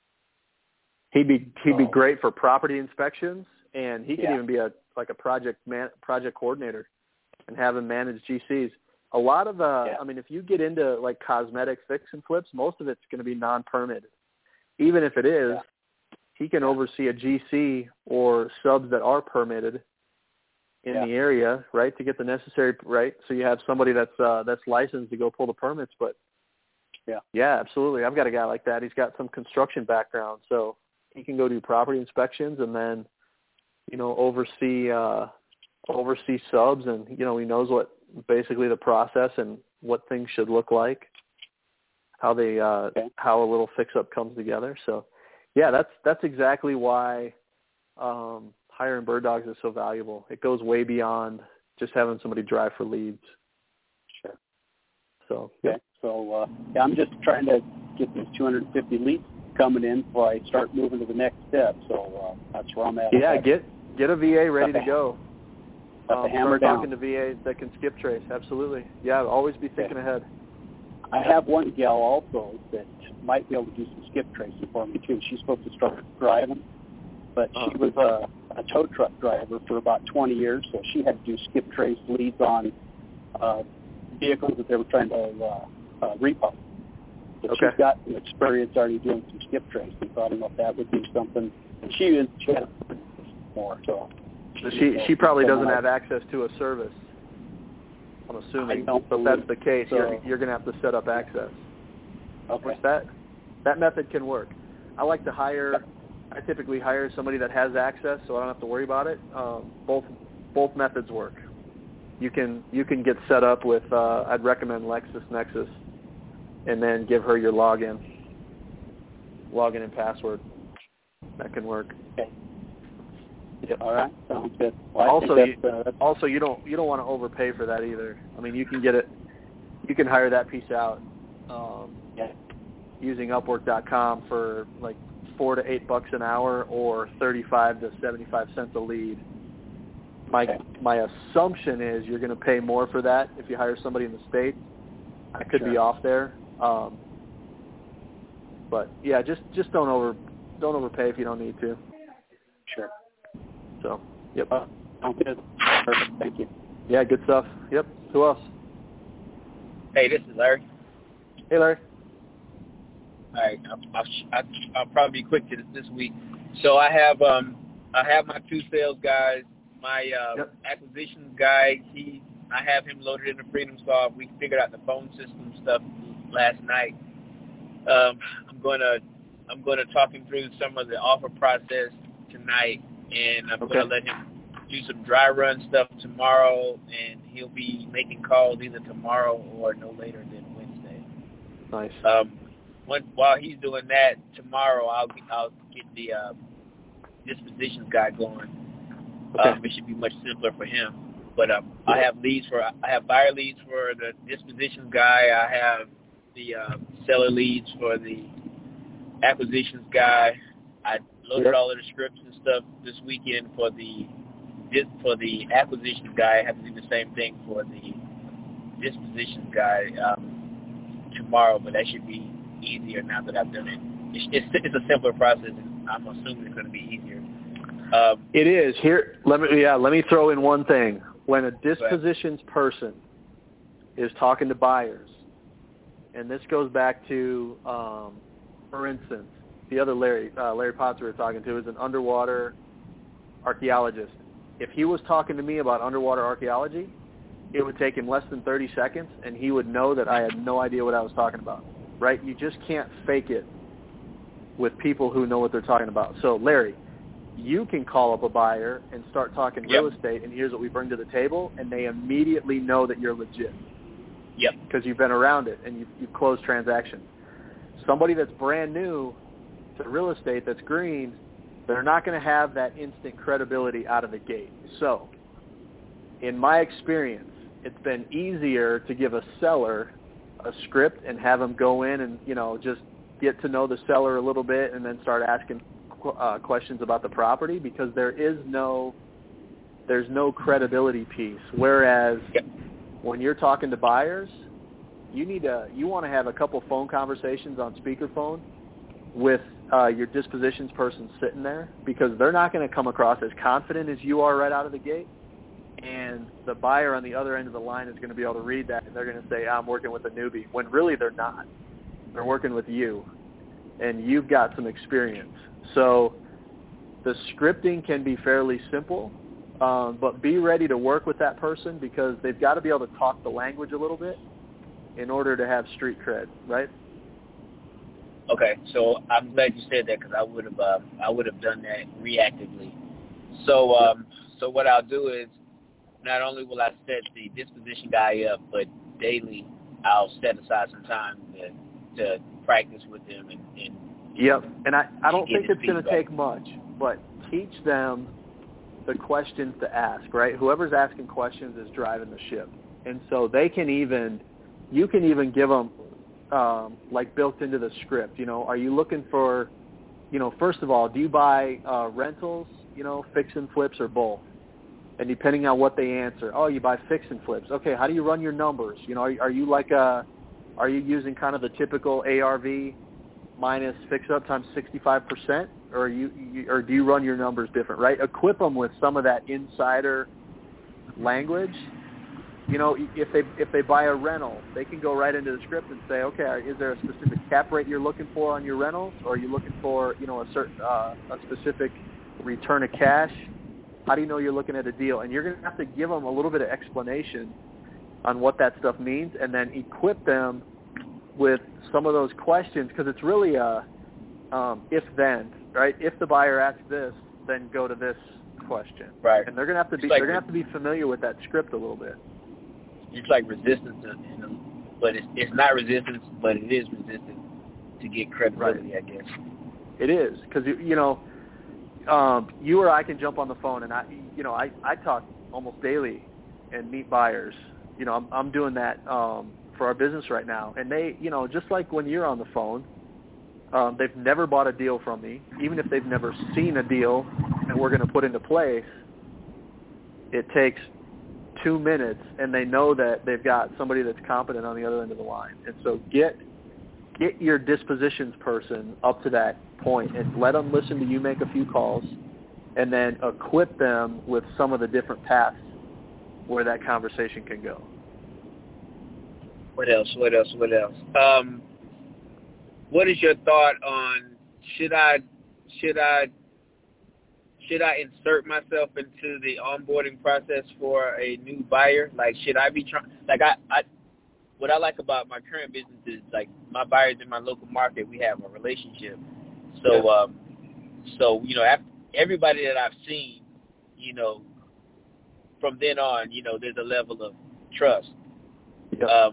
He'd be he'd be So, great for property inspections, and he could Yeah. even be a like a project man, project coordinator, and have him manage G Cs. A lot of uh, Yeah. I mean, if you get into like cosmetic fix and flips, most of it's going to be non-permitted. Even if it is, Yeah. he can oversee a G C or subs that are permitted in Yeah. the area, right, to get the necessary right. So you have somebody that's uh, that's licensed to go pull the permits. But Yeah. yeah, absolutely. I've got a guy like that. He's got some construction background, so he can go do property inspections and then, you know, oversee uh, oversee subs, and you know, he knows what basically the process and what things should look like, how they uh, Okay. how a little fix up comes together. So yeah, that's that's exactly why um, hiring Bird Dogs is so valuable. It goes way beyond just having somebody drive for leads. Sure. So Okay. So uh, yeah, I'm just trying to get these two hundred fifty leads coming in before I start moving to the next step. So uh, that's where I'm at. yeah, get get a V A ready Got to the- go. got the Um, hammer start down. talking to V As that can skip trace. Absolutely. Yeah, always be thinking ahead. I have one gal also that might be able to do some skip tracing for me too. She's supposed to start driving, but she Uh-huh. was a, a tow truck driver for about twenty years, so she had to do skip trace leads on uh, vehicles that they were trying to uh, uh, repo. So Okay. she's got some experience already doing some skip tracing, so I don't know if that would be something. And she is she had more, so So she she probably doesn't someone have access to a service, I'm I assuming. don't But if that's the case, so. you're you're gonna have to set up access. Okay. Which that that method can work. I like to hire. I typically hire somebody that has access, so I don't have to worry about it. Um, both both methods work. You can you can get set up with. Uh, I'd recommend LexisNexis, and then give her your login, login and password. That can work. Okay. Yep. All right. Sounds good. Well, I Also, think you, that's, uh, that's also you don't you don't want to overpay for that either. I mean, you can get it. You can hire that piece out um, yeah. using Upwork dot com for like four to eight bucks an hour, or thirty-five to seventy-five cents a lead. My Okay. my assumption is you're going to pay more for that if you hire somebody in the States. I could be Sure. off there, um, but yeah, just just don't over don't overpay if you don't need to. Sure. So, yep. Uh, sounds good. Perfect. Thank you. Yeah, good stuff. Yep. Who else? Hey, this is Larry. Hey, Larry. All right, I'll, I'll, I'll probably be quick to this, this week. So I have um I have my two sales guys. My uh, Yep. acquisitions guy, he I have him loaded into FreedomSoft. We figured out the phone system stuff last night. Um, I'm gonna I'm gonna talk him through some of the offer process tonight, and I'm Okay. gonna let him do some dry run stuff tomorrow, and he'll be making calls either tomorrow or no later than Wednesday. Nice. Um, when, while he's doing that, tomorrow I'll get, I'll get the uh, dispositions guy going. Okay. Um, it should be much simpler for him. But um, I have leads for I have buyer leads for the dispositions guy. I have the uh, seller leads for the acquisitions guy. I loaded Yep. all of the scripts and stuff this weekend for the this for the acquisitions guy. I have to do the same thing for the dispositions guy um, tomorrow, but that should be easier now that I've done it. It's, it's, it's a simpler process, and I'm assuming it's going to be easier. Um, It is. Here, let me yeah, let me throw in one thing. When a dispositions person is talking to buyers, and this goes back to, um, for instance, the other Larry, uh, Larry Potts we were talking to is an underwater archaeologist. If he was talking to me about underwater archaeology, it would take him less than thirty seconds, and he would know that I had no idea what I was talking about, right? You just can't fake it with people who know what they're talking about. So, Larry, you can call up a buyer and start talking Yep. real estate, and here's what we bring to the table, and they immediately know that you're legit yep. because you've been around it and you've, you've closed transactions. Somebody that's brand new to real estate that's green, they're not going to have that instant credibility out of the gate. So, in my experience, it's been easier to give a seller a script and have them go in and, you know, just get to know the seller a little bit and then start asking uh, questions about the property, because there is no there's no credibility piece. Whereas Yep. when you're talking to buyers, you need to you want to have a couple phone conversations on speakerphone with uh, your dispositions person sitting there, because they're not going to come across as confident as you are right out of the gate. And the buyer on the other end of the line is going to be able to read that, and they're going to say, I'm working with a newbie, when really they're not. They're working with you, and you've got some experience. So the scripting can be fairly simple, um, but be ready to work with that person, because they've got to be able to talk the language a little bit in order to have street cred, right? Okay, so I'm glad you said that, because I would have uh, I would have done that reactively. So um, so what I'll do is, not only will I set the disposition guy up, but daily I'll set aside some time to, to practice with them. And, and yep, and I, I don't think it's going feedback. to take much, but teach them the questions to ask, right? Whoever's asking questions is driving the ship. And so they can even, you can even give them, um, like built into the script, you know, are you looking for, you know, first of all, do you buy uh, rentals, you know, fix and flips, or both? And depending on what they answer, oh, you buy fix and flips. Okay, how do you run your numbers? You know, are, are you like a, are you using kind of the typical A R V minus fix up times sixty-five percent, or are you, you, or do you run your numbers different? Right? Equip them with some of that insider language. You know, if they if they buy a rental, they can go right into the script and say, okay, is there a specific cap rate you're looking for on your rentals, or are you looking for, you know, a certain uh, a specific return of cash? How do you know you're looking at a deal? And you're going to have to give them a little bit of explanation on what that stuff means, and then equip them with some of those questions, because it's really a um, if-then, right? If the buyer asks this, then go to this question. Right. And they're going to have to be like, they're going to have to be familiar with that script a little bit. It's like resistance, you know, but it's, it's not resistance, but it is resistance to get credibility, right. I guess. It is, because, you know, Um, you or I can jump on the phone, and I, you know, I, I talk almost daily and meet buyers. You know, I'm, I'm doing that um, for our business right now, and they, you know, just like when you're on the phone, um, they've never bought a deal from me, even if they've never seen a deal that we're going to put into place. It takes two minutes, and they know that they've got somebody that's competent on the other end of the line. And so get get your dispositions person up to that point and let them listen to you make a few calls, and then equip them with some of the different paths where that conversation can go. What else? What else? What else? Um, what is your thought on should I should I should I insert myself into the onboarding process for a new buyer? Like, should I be trying? Like, I, I what I like about my current business is, like, my buyers in my local market, we have a relationship. So, yeah. um, so you know, after, everybody that I've seen, you know, from then on, you know, there's a level of trust. Yeah. Um,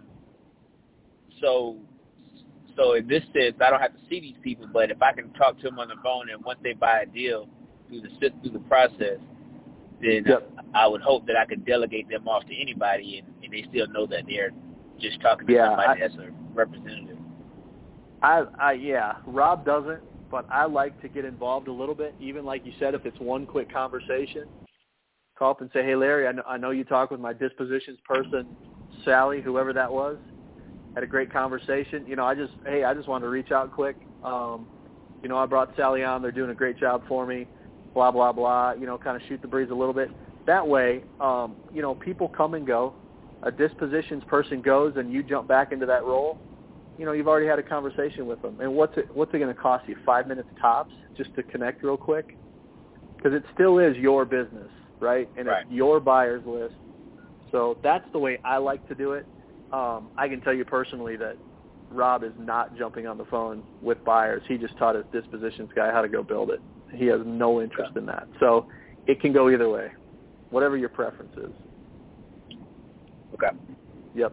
so, so in this sense, I don't have to see these people, but if I can talk to them on the phone, and once they buy a deal through the sit through the process, then yep. I, I would hope that I could delegate them off to anybody, and, and they still know that they're just talking to yeah, somebody I, that's a representative. I, I, yeah, Rob doesn't, but I like to get involved a little bit. Even like you said, if it's one quick conversation, call up and say, hey, Larry, I know, I know you talked with my dispositions person, Sally, whoever that was. Had a great conversation. You know, I just, hey, I just wanted to reach out quick. Um, you know, I brought Sally on. They're doing a great job for me, blah, blah, blah, you know, kind of shoot the breeze a little bit. That way, um, you know, people come and go. A dispositions person goes and you jump back into that role. You know, you've already had a conversation with them. And what's it, what's it going to cost you? Five minutes tops just to connect real quick? Because it still is your business, right? And right. it's your buyer's list. So that's the way I like to do it. Um, I can tell you personally that Rob is not jumping on the phone with buyers. He just taught his dispositions guy how to go build it. He has no interest yeah. in that. So it can go either way, whatever your preference is. Okay. Yep.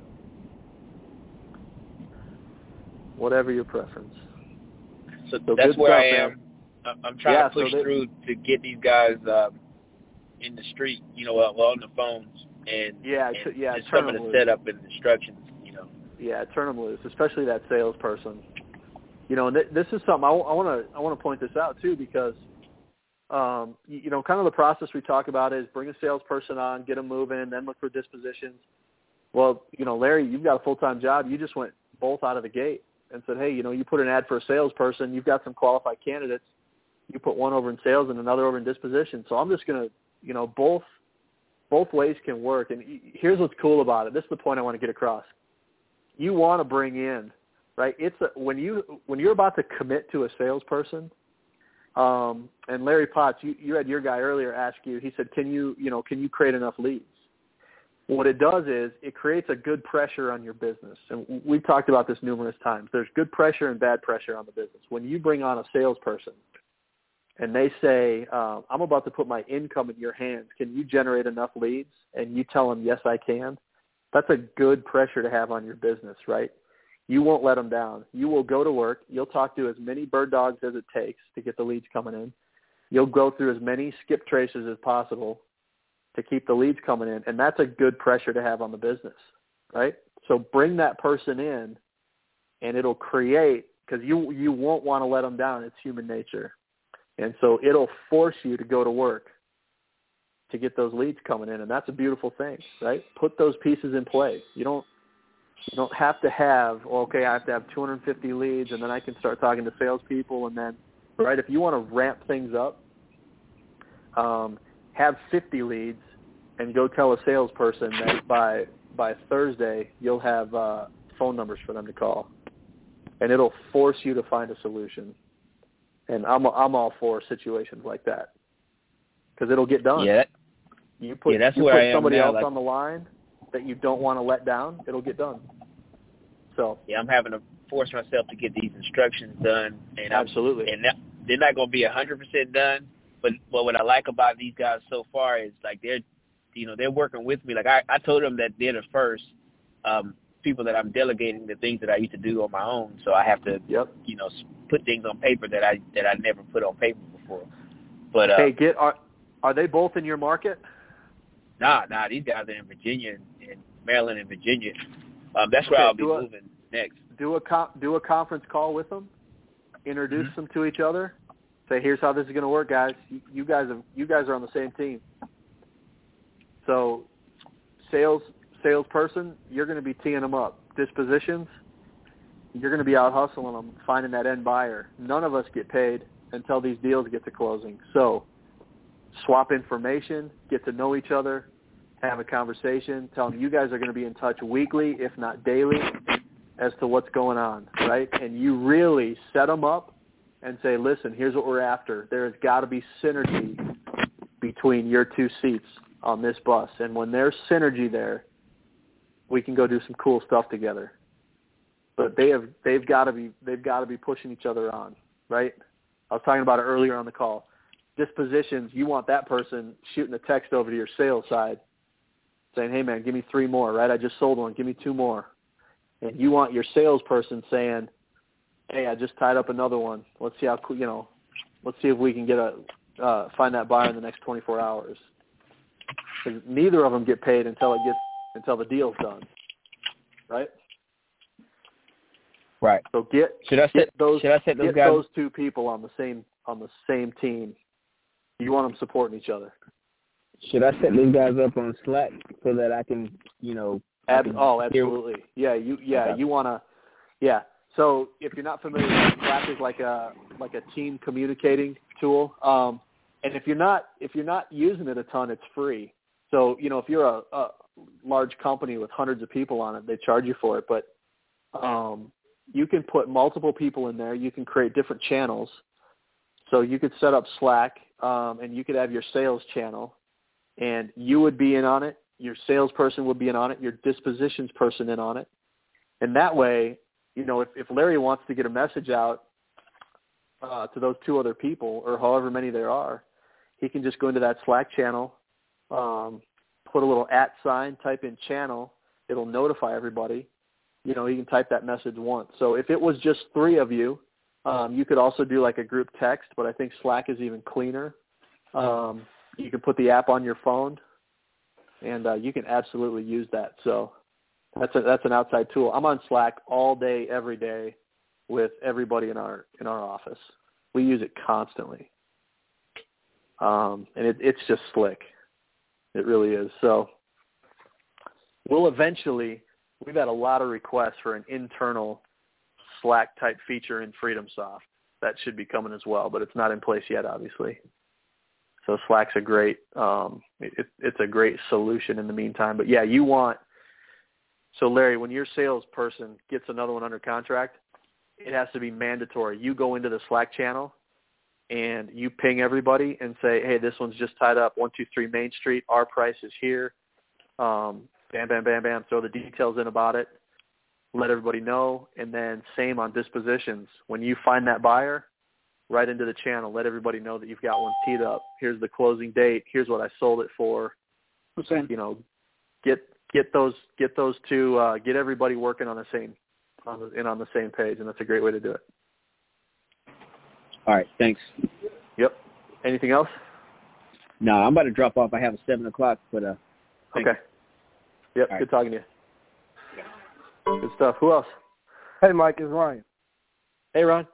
Whatever your preference. So, so that's where stuff, I am. Man. I'm trying yeah, to push so they, through to get these guys um, in the street, you know, well, on the phones, and, yeah, and t- yeah, just some of the loose. setup and instructions, you know. Yeah, turn them loose, especially that salesperson. You know, and th- this is something I want to I want to point this out too, because um, you, you know, kind of the process we talk about is bring a salesperson on, get them moving, then look for dispositions. Well, you know, Larry, you've got a full-time job. You just went both out of the gate and said, hey, you know, you put an ad for a salesperson. You've got some qualified candidates. You put one over in sales and another over in disposition. So I'm just going to, you know, both both ways can work. And here's what's cool about it. This is the point I want to get across. You want to bring in, right? It's a, when you when you're about to commit to a salesperson. Um, and Larry Potts, you, you had your guy earlier ask you. He said, "Can you, you know, can you create enough leads?" What it does is it creates a good pressure on your business, and we've talked about this numerous times. There's good pressure and bad pressure on the business. When you bring on a salesperson, and they say, uh, "I'm about to put my income in your hands. Can you generate enough leads?" And you tell them, "Yes, I can." That's a good pressure to have on your business, right? You won't let them down. You will go to work. You'll talk to as many bird dogs as it takes to get the leads coming in. You'll go through as many skip traces as possible to keep the leads coming in, and that's a good pressure to have on the business, right? So bring that person in, and it'll create, because you, you won't want to let them down. It's human nature. And so it'll force you to go to work to get those leads coming in, and that's a beautiful thing, right? Put those pieces in place. You don't You don't have to have, well, okay, I have to have two hundred fifty leads, and then I can start talking to salespeople, and then, right, if you want to ramp things up, um, have fifty leads and go tell a salesperson that by by Thursday you'll have uh, phone numbers for them to call, and it'll force you to find a solution. And I'm I'm all for situations like that because it'll get done. Yeah, you put, yeah, that's you where put I am somebody now, else like, on the line that you don't want to let down, it'll get done. So yeah, I'm having to force myself to get these instructions done, and absolutely, I'm, and that, they're not going to be a hundred percent done. But but what I like about these guys so far is like they're, you know, they're working with me. Like I, I told them that they're the first um, people that I'm delegating the things that I used to do on my own. So I have to, yep. you know, put things on paper that I that I never put on paper before. But uh, hey, get are are they both in your market? Nah, nah, these guys are in Virginia and, and Maryland and Virginia. Um, that's Okay, where I'll be a, moving next. Do a com- do a conference call with them, introduce Mm-hmm. them to each other, say, here's how this is going to work, guys. You, you guys have, you guys are on the same team. So, sales salesperson, you're going to be teeing them up. Dispositions, you're going to be out hustling them, finding that end buyer. None of us get paid until these deals get to closing. So, swap information, get to know each other, have a conversation, tell them you guys are going to be in touch weekly, if not daily, as to what's going on, right? And you really set them up and say, listen, here's what we're after. There's got to be synergy between your two seats on this bus. And when there's synergy there, we can go do some cool stuff together. But they have, they've got to be, they've got to be pushing each other on, right? I was talking about it earlier on the call. Dispositions, you want that person shooting a text over to your sales side saying, hey, man, give me three more, right? I just sold one. Give me two more. And you want your salesperson saying, hey, I just tied up another one. Let's see how, you know, let's see if we can get a, uh, find that buyer in the next twenty-four hours. Because neither of them get paid until it gets, until the deal's done, right? Right. So get, should I set, get those, should I set those get guys? those two people on the same, on the same team. You want them supporting each other. Should I set these guys up on Slack so that I can, you know? Ab- can oh, absolutely. Yeah, you. Yeah, okay. you want to. Yeah. So if you're not familiar, with Slack is like a like a team communicating tool. Um, and if you're not if you're not using it a ton, it's free. So you know if you're a, a large company with hundreds of people on it, they charge you for it. But um, you can put multiple people in there. You can create different channels. So you could set up Slack, um, and you could have your sales channel, and you would be in on it. Your salesperson would be in on it. Your dispositions person in on it. And that way, you know, if, if Larry wants to get a message out uh, to those two other people or however many there are, he can just go into that Slack channel, um, put a little at sign, type in channel. It'll notify everybody. You know, he can type that message once. So if it was just three of you, um, you could also do like a group text, but I think Slack is even cleaner. Um, you can put the app on your phone, and uh, you can absolutely use that. So that's a, that's an outside tool. I'm on Slack all day, every day, with everybody in our in our office. We use it constantly, um, and it, it's just slick. It really is. So we'll eventually, we've had a lot of requests for an internal Slack type feature in FreedomSoft. That should be coming as well, but it's not in place yet, obviously. So Slack's a great, um, it, it's a great solution in the meantime. But yeah, you want, so Larry, when your salesperson gets another one under contract, it has to be mandatory. You go into the Slack channel and you ping everybody and say, hey, this one's just tied up, one two three Main Street, our price is here. Um, bam, bam, bam, bam, throw the details in about it, let everybody know, and then same on dispositions. When you find that buyer, right into the channel, let everybody know that you've got one teed up. Here's the closing date. Here's what I sold it for. Okay. You know, get get those get those two, uh, get everybody working on the same on the, and on the same page, and that's a great way to do it. All right, thanks. Yep. Anything else? No, I'm about to drop off. I have a seven o'clock, but uh. Okay. Yep. All Good right. talking to you. Good stuff. Who else? Hey, Mike, it's Ryan. Hey, Ron.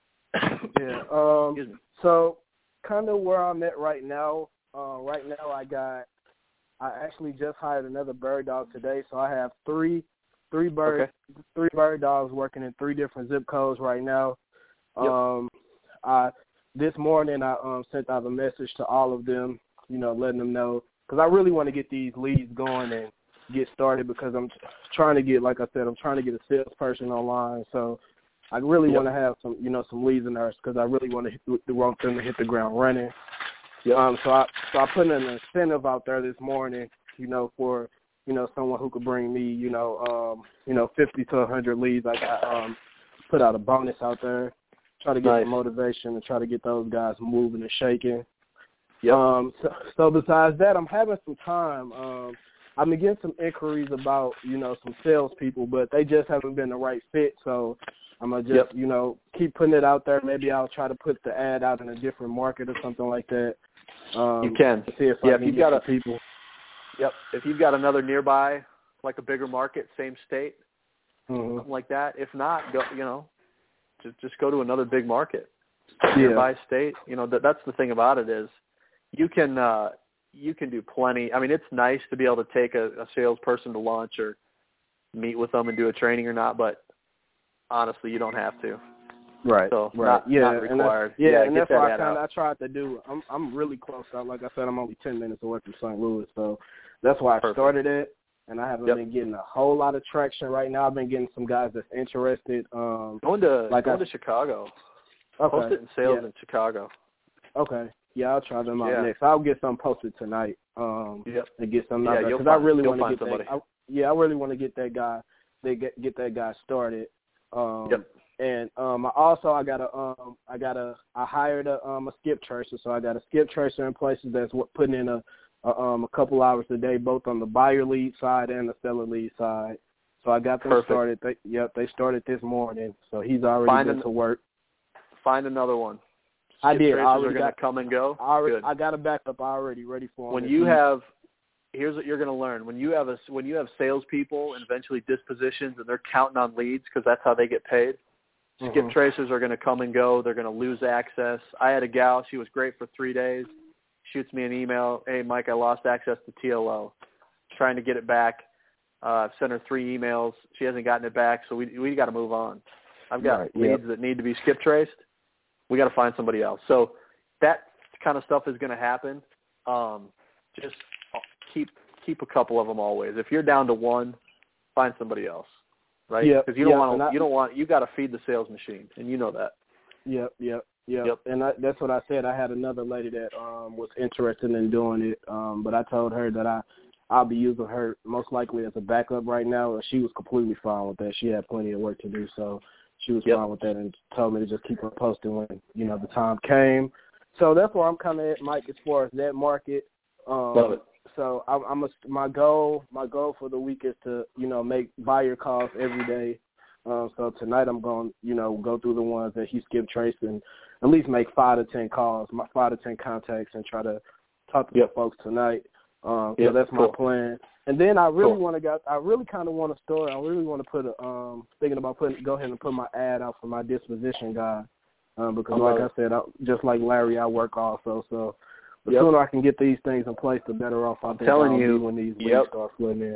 Yeah. Um. Excuse me. So, kind of where I'm at right now. Uh, right now, I got. I actually just hired another bird dog today, so I have three, three bird, Okay. three bird dogs working in three different zip codes right now. Yep. Um. I this morning I um sent out a message to all of them, you know, letting them know because I really want to get these leads going and get started because I'm trying to get, like I said, I'm trying to get a salesperson online. So I really Yep. want to have some, you know, some leads in there because I really want to hit, want them to hit the ground running. Yep. Um, so I so I put an incentive out there this morning, you know, for you know someone who could bring me, you know, um, you know, fifty to a hundred leads. I got um, put out a bonus out there, try to get Nice. some motivation and try to get those guys moving and shaking. Yep. Um, so, so besides that, I'm having some time. Um, I've been getting some inquiries about, you know, some salespeople, but they just haven't been the right fit. So I'm going to just, Yep. you know, keep putting it out there. Maybe I'll try to put the ad out in a different market or something like that. Um, You can. to see if Yeah, I if can you've get got some a- people. Yep. If you've got another nearby, like a bigger market, same state, Mm-hmm. something like that. If not, go, you know, just just go to another big market, Yeah. nearby state. You know, that that's the thing about it is, you can uh, you can do plenty. I mean, it's nice to be able to take a, a salesperson to lunch or meet with them and do a training or not, but honestly, you don't have to. Right. So right. not, yeah. not and that's, required. yeah, yeah and get that's that what I ad kind of out. I tried to do. I'm I'm really close. I, like I said, I'm only ten minutes away from Saint Louis, so that's why I Perfect. started it. And I haven't Yep. been getting a whole lot of traction right now. I've been getting some guys that's interested. Um, Going to like going I- to Chicago. okay. Post it in sales yeah. in Chicago. Okay. Yeah, I'll try them out Yeah. next. I'll get some posted tonight. Um, Yep. and get some Yeah, out there you'll because I find- really you'll want to find get somebody. that. I, yeah, I really want to get that guy. They get get that guy started. Um, Yep. And um, I also I got a um, I got a I hired a um a skip tracer, so I got a skip tracer in places that's putting in a, a um a couple hours a day, both on the buyer lead side and the seller lead side. So I got them Perfect. started. They, yep, they started this morning, so he's already Find been an- to work. Find another one. I Skip did. I tracers are already going to got. come and go. I already, Good. I got a backup already ready for him. When if you he- have, here's what you're going to learn. When you have a when you have salespeople and eventually dispositions, and they're counting on leads because that's how they get paid. Skip Mhm. tracers are going to come and go. They're going to lose access. I had a gal. She was great for three days. Shoots me an email. Hey, Mike, I lost access to T L O. Trying to get it back. Uh, I've sent her three emails. She hasn't gotten it back, so we we got to move on. I've got Right, leads yep. that need to be skip traced. We got to find somebody else. So that kind of stuff is going to happen. Um, just keep keep a couple of them always. If you're down to one, find somebody else, right? Yep, Because you don't yep, want and to. I- You don't want. You got to feed the sales machine, and you know that. Yep, yep, yep. Yep. And I, that's what I said. I had another lady that um, was interested in doing it, um, but I told her that I I'll be using her most likely as a backup right now, and she was completely fine with that. She had plenty of work to do, so she was Yep. fine with that and told me to just keep her posted when you know the time came. So that's where I'm kind of at, Mike, as far as that market. Um, Love it. So I'm, I'm a, my goal my goal for the week is to you know make buyer calls every day. Um, so tonight I'm going to, you know, go through the ones that he skip traced and at least make five to ten calls, my five to ten contacts, and try to talk to Yep. the folks tonight. Um, Yep, so that's cool. my plan. And then I really Cool. want to go. I really kind of want to store. I really want to put a um thinking about putting go ahead and put my ad out for my disposition guy. Um, because I like love I said, I, just like Larry, I work also. So the Yep. sooner I can get these things in place, the better off I think telling I'll you, be when these leads yep. start flooding in.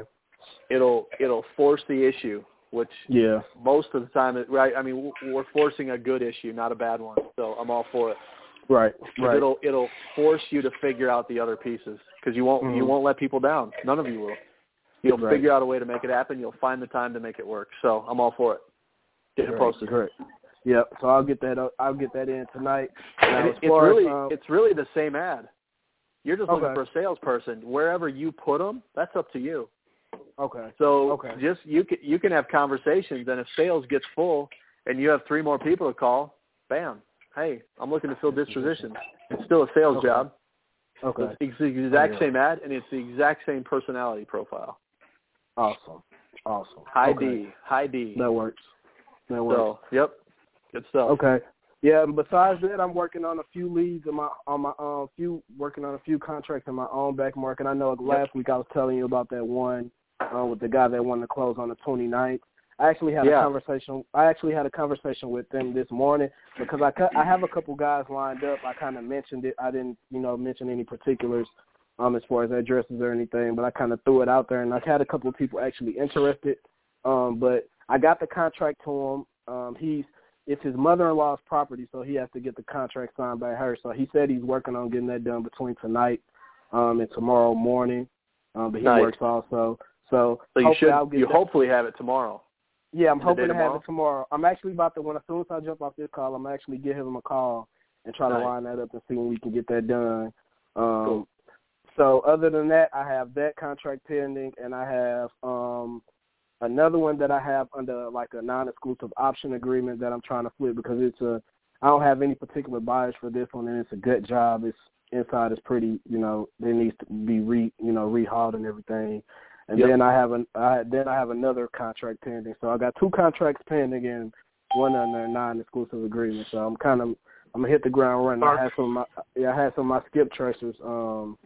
it'll it'll force the issue, which yeah, most of the time, it, right? I mean, we're forcing a good issue, not a bad one. So I'm all for it. right, right. It'll it'll force you to figure out the other pieces because you won't Mm-hmm. you won't let people down. None of you will. You'll Right. figure out a way to make it happen. You'll find the time to make it work. So I'm all for it. Get it Right, posted. correct. Yep. So I'll get that. I'll get that in tonight. Now, And as it, it's far as, really um, it's really the same ad. You're just looking Okay. for a salesperson. Wherever you put them, that's up to you. okay. So Okay. just you can you can have conversations, and if sales gets full, and you have three more people to call, bam. Hey, I'm looking to fill dispositions. It's still a sales Okay. job. Okay. It's the exact Yeah. same ad, and it's the exact same personality profile. Awesome. Awesome. High okay. D, high D. That works. That works. So, yep, good stuff. Okay. Yeah. And besides that, I'm working on a few leads in my on my um few working on a few contracts in my own back market. I know last week I was telling you about that one uh, with the guy that wanted to close on the twenty-ninth. I actually had Yeah. a conversation. I actually had a conversation with them this morning because I cu- I have a couple guys lined up. I kind of mentioned it. I didn't you know mention any particulars um as far as addresses or anything, but I kind of threw it out there, and I had a couple of people actually interested. Um, but I got the contract to him. Um, he's it's his mother-in-law's property, so he has to get the contract signed by her. So he said he's working on getting that done between tonight um, and tomorrow morning. Um, but he Nice. works also. So, So you hopefully should I'll get you that. hopefully have it tomorrow. Yeah, I'm the hoping day to have tomorrow? it tomorrow. I'm actually about to, when as soon as I jump off this call, I'm actually give him a call and try Nice. to line that up and see when we can get that done. Um, Cool. So other than that, I have that contract pending, and I have um, another one that I have under like a non-exclusive option agreement that I'm trying to flip because it's a I don't have any particular buyers for this one, and it's a good job. It's inside is pretty, you know, it needs to be re, you know, rehauled and everything. And Yep. then I have an I then I have another contract pending. So I got two contracts pending and one under a non-exclusive agreement. So I'm kind of I'm gonna hit the ground running. I had some of my yeah I had some of my skip tracers um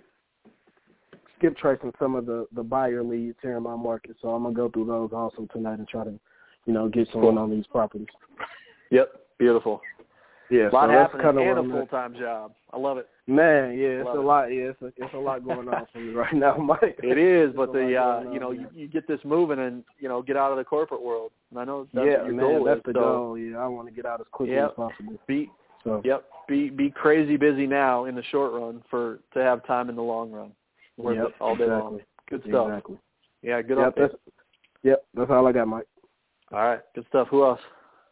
skip tracing some of the the buyer leads here in my market. So I'm gonna go through those also tonight and try to, you know, get someone Cool. on these properties. Yep, beautiful. Yeah, A lot so that's happening kind of and where a I'm at. full-time job. I love it. Man, yeah, it's Love a it. lot. Yeah, it's a, it's a lot going on for me right now, Mike. It is, It's but a the lot uh, going you on, know man. you, you get this moving and you know get out of the corporate world. And I know that's yeah, what your man, goal that's is. the so goal. Yeah, I want to get out as quickly Yep. as possible. be So yep be be crazy busy now in the short run for to have time in the long run. Worth yep, it all day exactly. long. Good stuff. Exactly. Yeah, good Yep, update. that's, yep, that's all I got, Mike. All right, good stuff. Who else?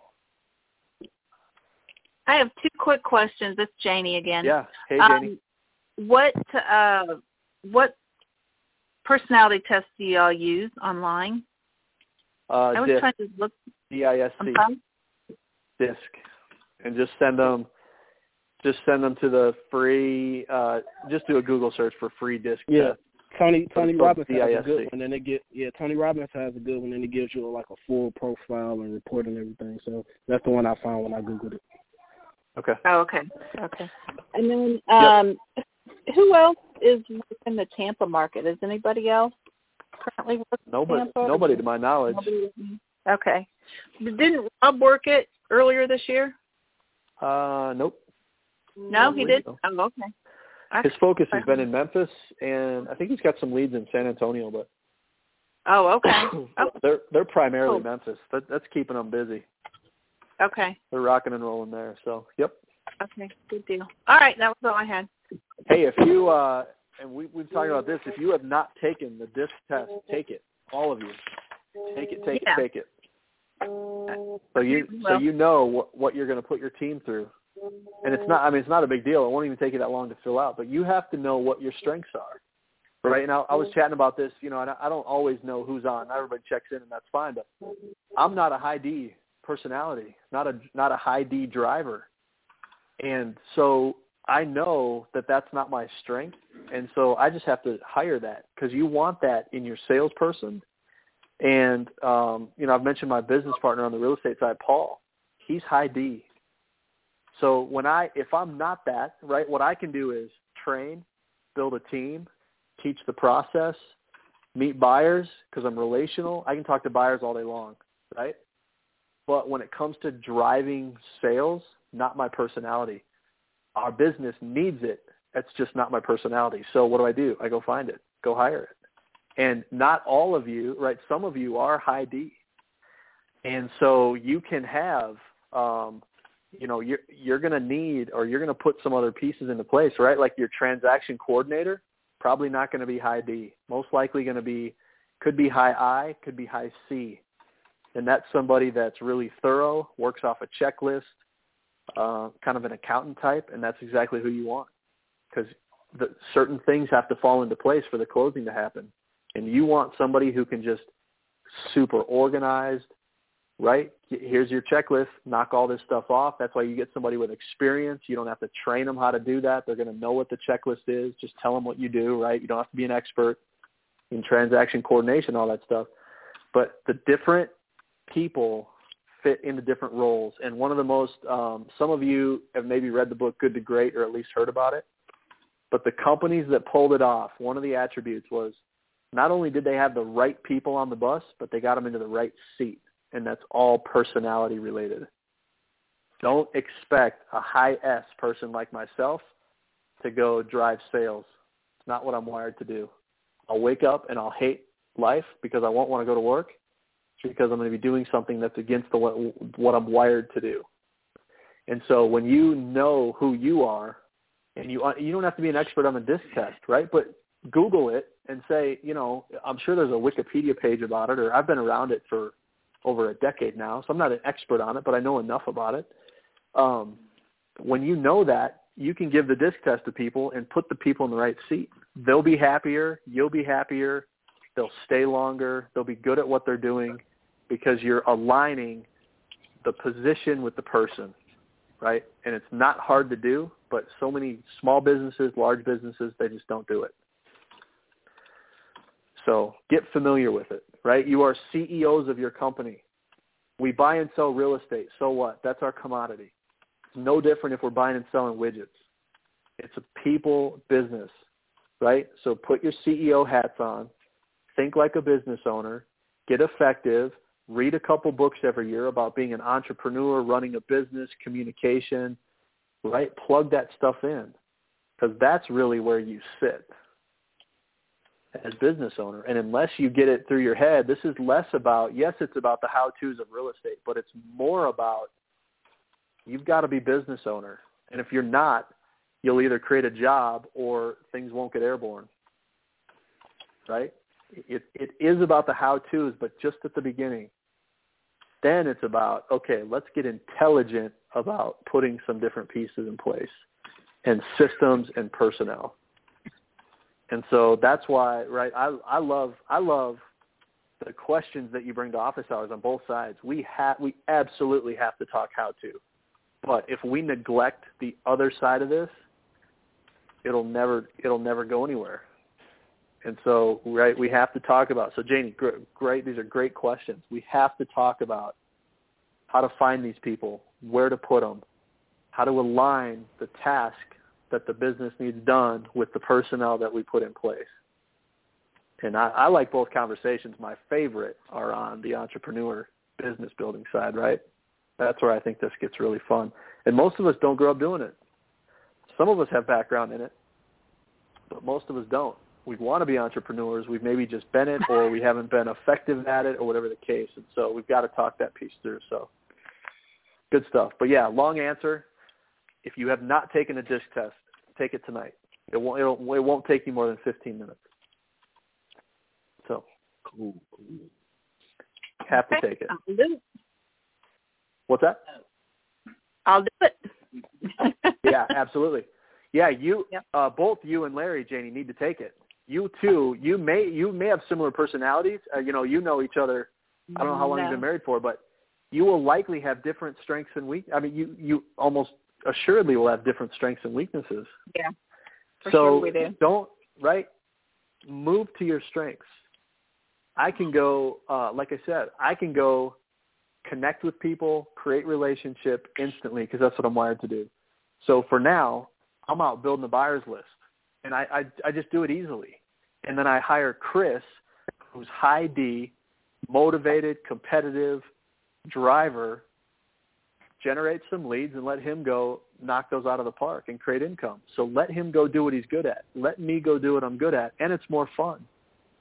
I have two quick questions. It's Janie again. Yeah. Hey, Janie. Um, what uh, what personality tests do y'all use online? Uh, I was DISC. trying to look. D I S I'm C. sorry? DISC. And just send them. Just send them to the free. Uh, just do a Google search for free DISC Yeah. test. Tony Tony It's called Robbins has a D I S C. good one, and it get yeah Tony Robbins has a good one, and it gives you like a full profile and report and everything. So that's the one I found when I googled it. Okay. Oh, okay. Okay. And then um, who else is in the Tampa market? Is anybody else currently working Nobody. in Tampa? Nobody to my knowledge. Nobody? Okay. Didn't Rob work it earlier this year? Uh, nope. No, he believe did. so. Oh, okay. I- His focus has been in Memphis, and I think he's got some leads in San Antonio, but Oh, okay. Oh, they're they're primarily Cool. Memphis. That, that's keeping them busy. okay. They're rocking and rolling there. So, yep. Okay. Good deal. All right. That was all I had. Hey, if you uh, and we we've talked about this, if you have not taken the DISC test, take it. All of you, take it, take Yeah. it, take it. So you so Well. you know what what you're going to put your team through. And it's not, I mean, it's not a big deal. It won't even take you that long to fill out, but you have to know what your strengths are, right? Now, I was chatting about this, you know, and I don't always know who's on. Everybody checks in, and that's fine, but I'm not a high D personality, not a, not a high D driver. And so I know that that's not my strength, and so I just have to hire that because you want that in your salesperson. And, um, you know, I've mentioned my business partner on the real estate side, Paul. He's high D. So when I, if I'm not that, right, what I can do is train, build a team, teach the process, meet buyers because I'm relational. I can talk to buyers all day long, right? But when it comes to driving sales, not my personality. Our business needs it. It's just not my personality. So what do I do? I go find it, go hire it. And not all of you, right? Some of you are high D. And so you can have, um, you know, you're, you're going to need, or you're going to put some other pieces into place, right? Like your transaction coordinator, probably not going to be high D. Most likely going to be, could be high I, could be high C. And that's somebody that's really thorough, works off a checklist, uh, kind of an accountant type, and that's exactly who you want. Because the certain things have to fall into place for the closing to happen. And you want somebody who can just super organized, right? Here's your checklist, knock all this stuff off. That's why you get somebody with experience. You don't have to train them how to do that. They're going to know what the checklist is. Just tell them what you do, right? You don't have to be an expert in transaction coordination, all that stuff. But the different people fit into different roles. And one of the most, um, some of you have maybe read the book Good to Great, or at least heard about it. But the companies that pulled it off, one of the attributes was not only did they have the right people on the bus, but they got them into the right seat. And that's all personality related. Don't expect a high S person like myself to go drive sales. It's not what I'm wired to do. I'll wake up and I'll hate life because I won't want to go to work, because I'm going to be doing something that's against the, what, what I'm wired to do. And so when you know who you are, and you you don't have to be an expert on the DISC test, right? But Google it and say, you know, I'm sure there's a Wikipedia page about it, or I've been around it for over a decade now, so I'm not an expert on it, but I know enough about it. Um, when you know that, you can give the DISC test to people and put the people in the right seat. They'll be happier. You'll be happier. They'll stay longer. They'll be good at what they're doing because you're aligning the position with the person, right? And it's not hard to do, but so many small businesses, large businesses, they just don't do it. So get familiar with it, right? You are C E Os of your company. We buy and sell real estate. So what? That's our commodity. It's no different if we're buying and selling widgets. It's a people business, right? So put your C E O hats on, think like a business owner, get effective, read a couple books every year about being an entrepreneur, running a business, communication, right? Plug that stuff in, because that's really where you sit as business owner. And unless you get it through your head, this is less about, yes, it's about the how-tos of real estate, but it's more about you've got to be business owner. And if you're not, you'll either create a job or things won't get airborne, right? It It is about the how-tos, but just at the beginning. Then it's about, okay, let's get intelligent about putting some different pieces in place and systems and personnel. And so that's why, right, I, I love I love the questions that you bring to office hours on both sides. We have we absolutely have to talk how to. But if we neglect the other side of this, it'll never it'll never go anywhere. And so, right, we have to talk about, so Janie, great, these are great questions. We have to talk about how to find these people, where to put them, how to align the task that the business needs done with the personnel that we put in place. And I, I like both conversations. My favorite are on the entrepreneur business building side, right? That's where I think this gets really fun. And most of us don't grow up doing it. Some of us have background in it, but most of us don't. We want to be entrepreneurs. We've maybe just been it, or we haven't been effective at it, or whatever the case. And so we've got to talk that piece through. So good stuff. But yeah, long answer. If you have not taken a DISC test, take it tonight. It won't, it'll, it won't take you more than fifteen minutes. So cool. Have to take it. I'll do it. What's that? I'll do it. Yeah, absolutely. Yeah, you, yep. uh, both you and Larry, Janie, need to take it. You too. You may you may have similar personalities. Uh, you know, you know each other. I don't know how long no. you've been married for, but you will likely have different strengths and weak. I mean, you you almost assuredly will have different strengths and weaknesses. Yeah. For so sure we do. don't right. Move to your strengths. I can go, uh, like I said, I can go connect with people, create relationship instantly because that's what I'm wired to do. So for now, I'm out building the buyer's list, and I, I, I just do it easily. And then I hire Chris, who's high D, motivated, competitive, driver, generate some leads and let him go knock those out of the park and create income. So let him go do what he's good at. Let me go do what I'm good at, and it's more fun.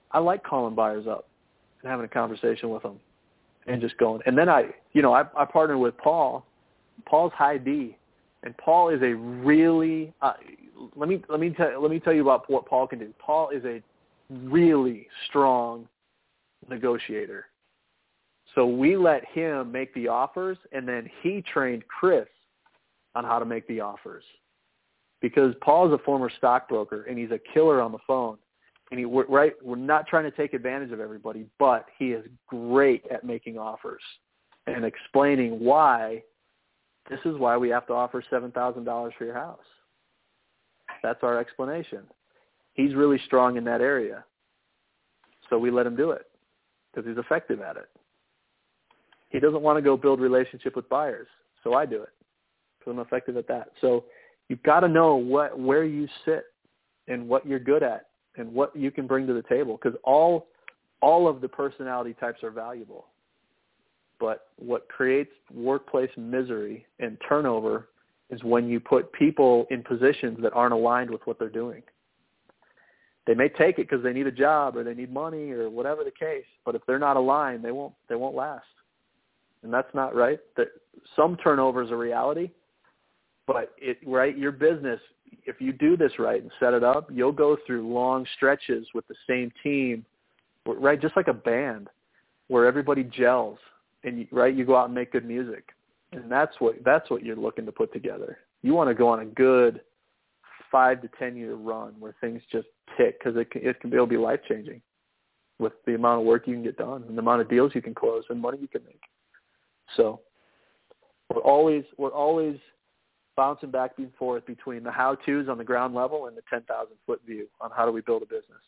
I like calling buyers up and having a conversation with them and just going. And then I, you know, I, I partner with Paul. Paul's high D, and Paul is a really. Uh, let me let me tell let me tell you about what Paul can do. Paul is a really strong negotiator. So we let him make the offers, and then he trained Chris on how to make the offers. Because Paul is a former stockbroker, and he's a killer on the phone. And he, we're, right, we're not trying to take advantage of everybody, but he is great at making offers and explaining why this is why we have to offer seven thousand dollars for your house. That's our explanation. He's really strong in that area. So we let him do it because he's effective at it. He doesn't want to go build relationship with buyers, so I do it because I'm effective at that. So you've got to know what where you sit and what you're good at and what you can bring to the table, because all all of the personality types are valuable. But what creates workplace misery and turnover is when you put people in positions that aren't aligned with what they're doing. They may take it because they need a job or they need money or whatever the case, but if they're not aligned, they won't they won't last. And that's not right. That some turnover is a reality, but it right your business, if you do this right and set it up, you'll go through long stretches with the same team, right? Just like a band where everybody gels and you, right, you go out and make good music. And that's what that's what you're looking to put together. You want to go on a good five to ten year run where things just tick, because it can, it can it'll be life changing with the amount of work you can get done and the amount of deals you can close and money you can make. So we're always we're always bouncing back and forth between the how-tos on the ground level and the ten thousand foot view on how do we build a business.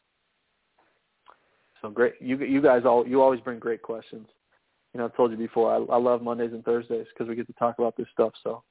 So great, you you guys all you always bring great questions. You know, I've told you before, I, I love Mondays and Thursdays because we get to talk about this stuff. So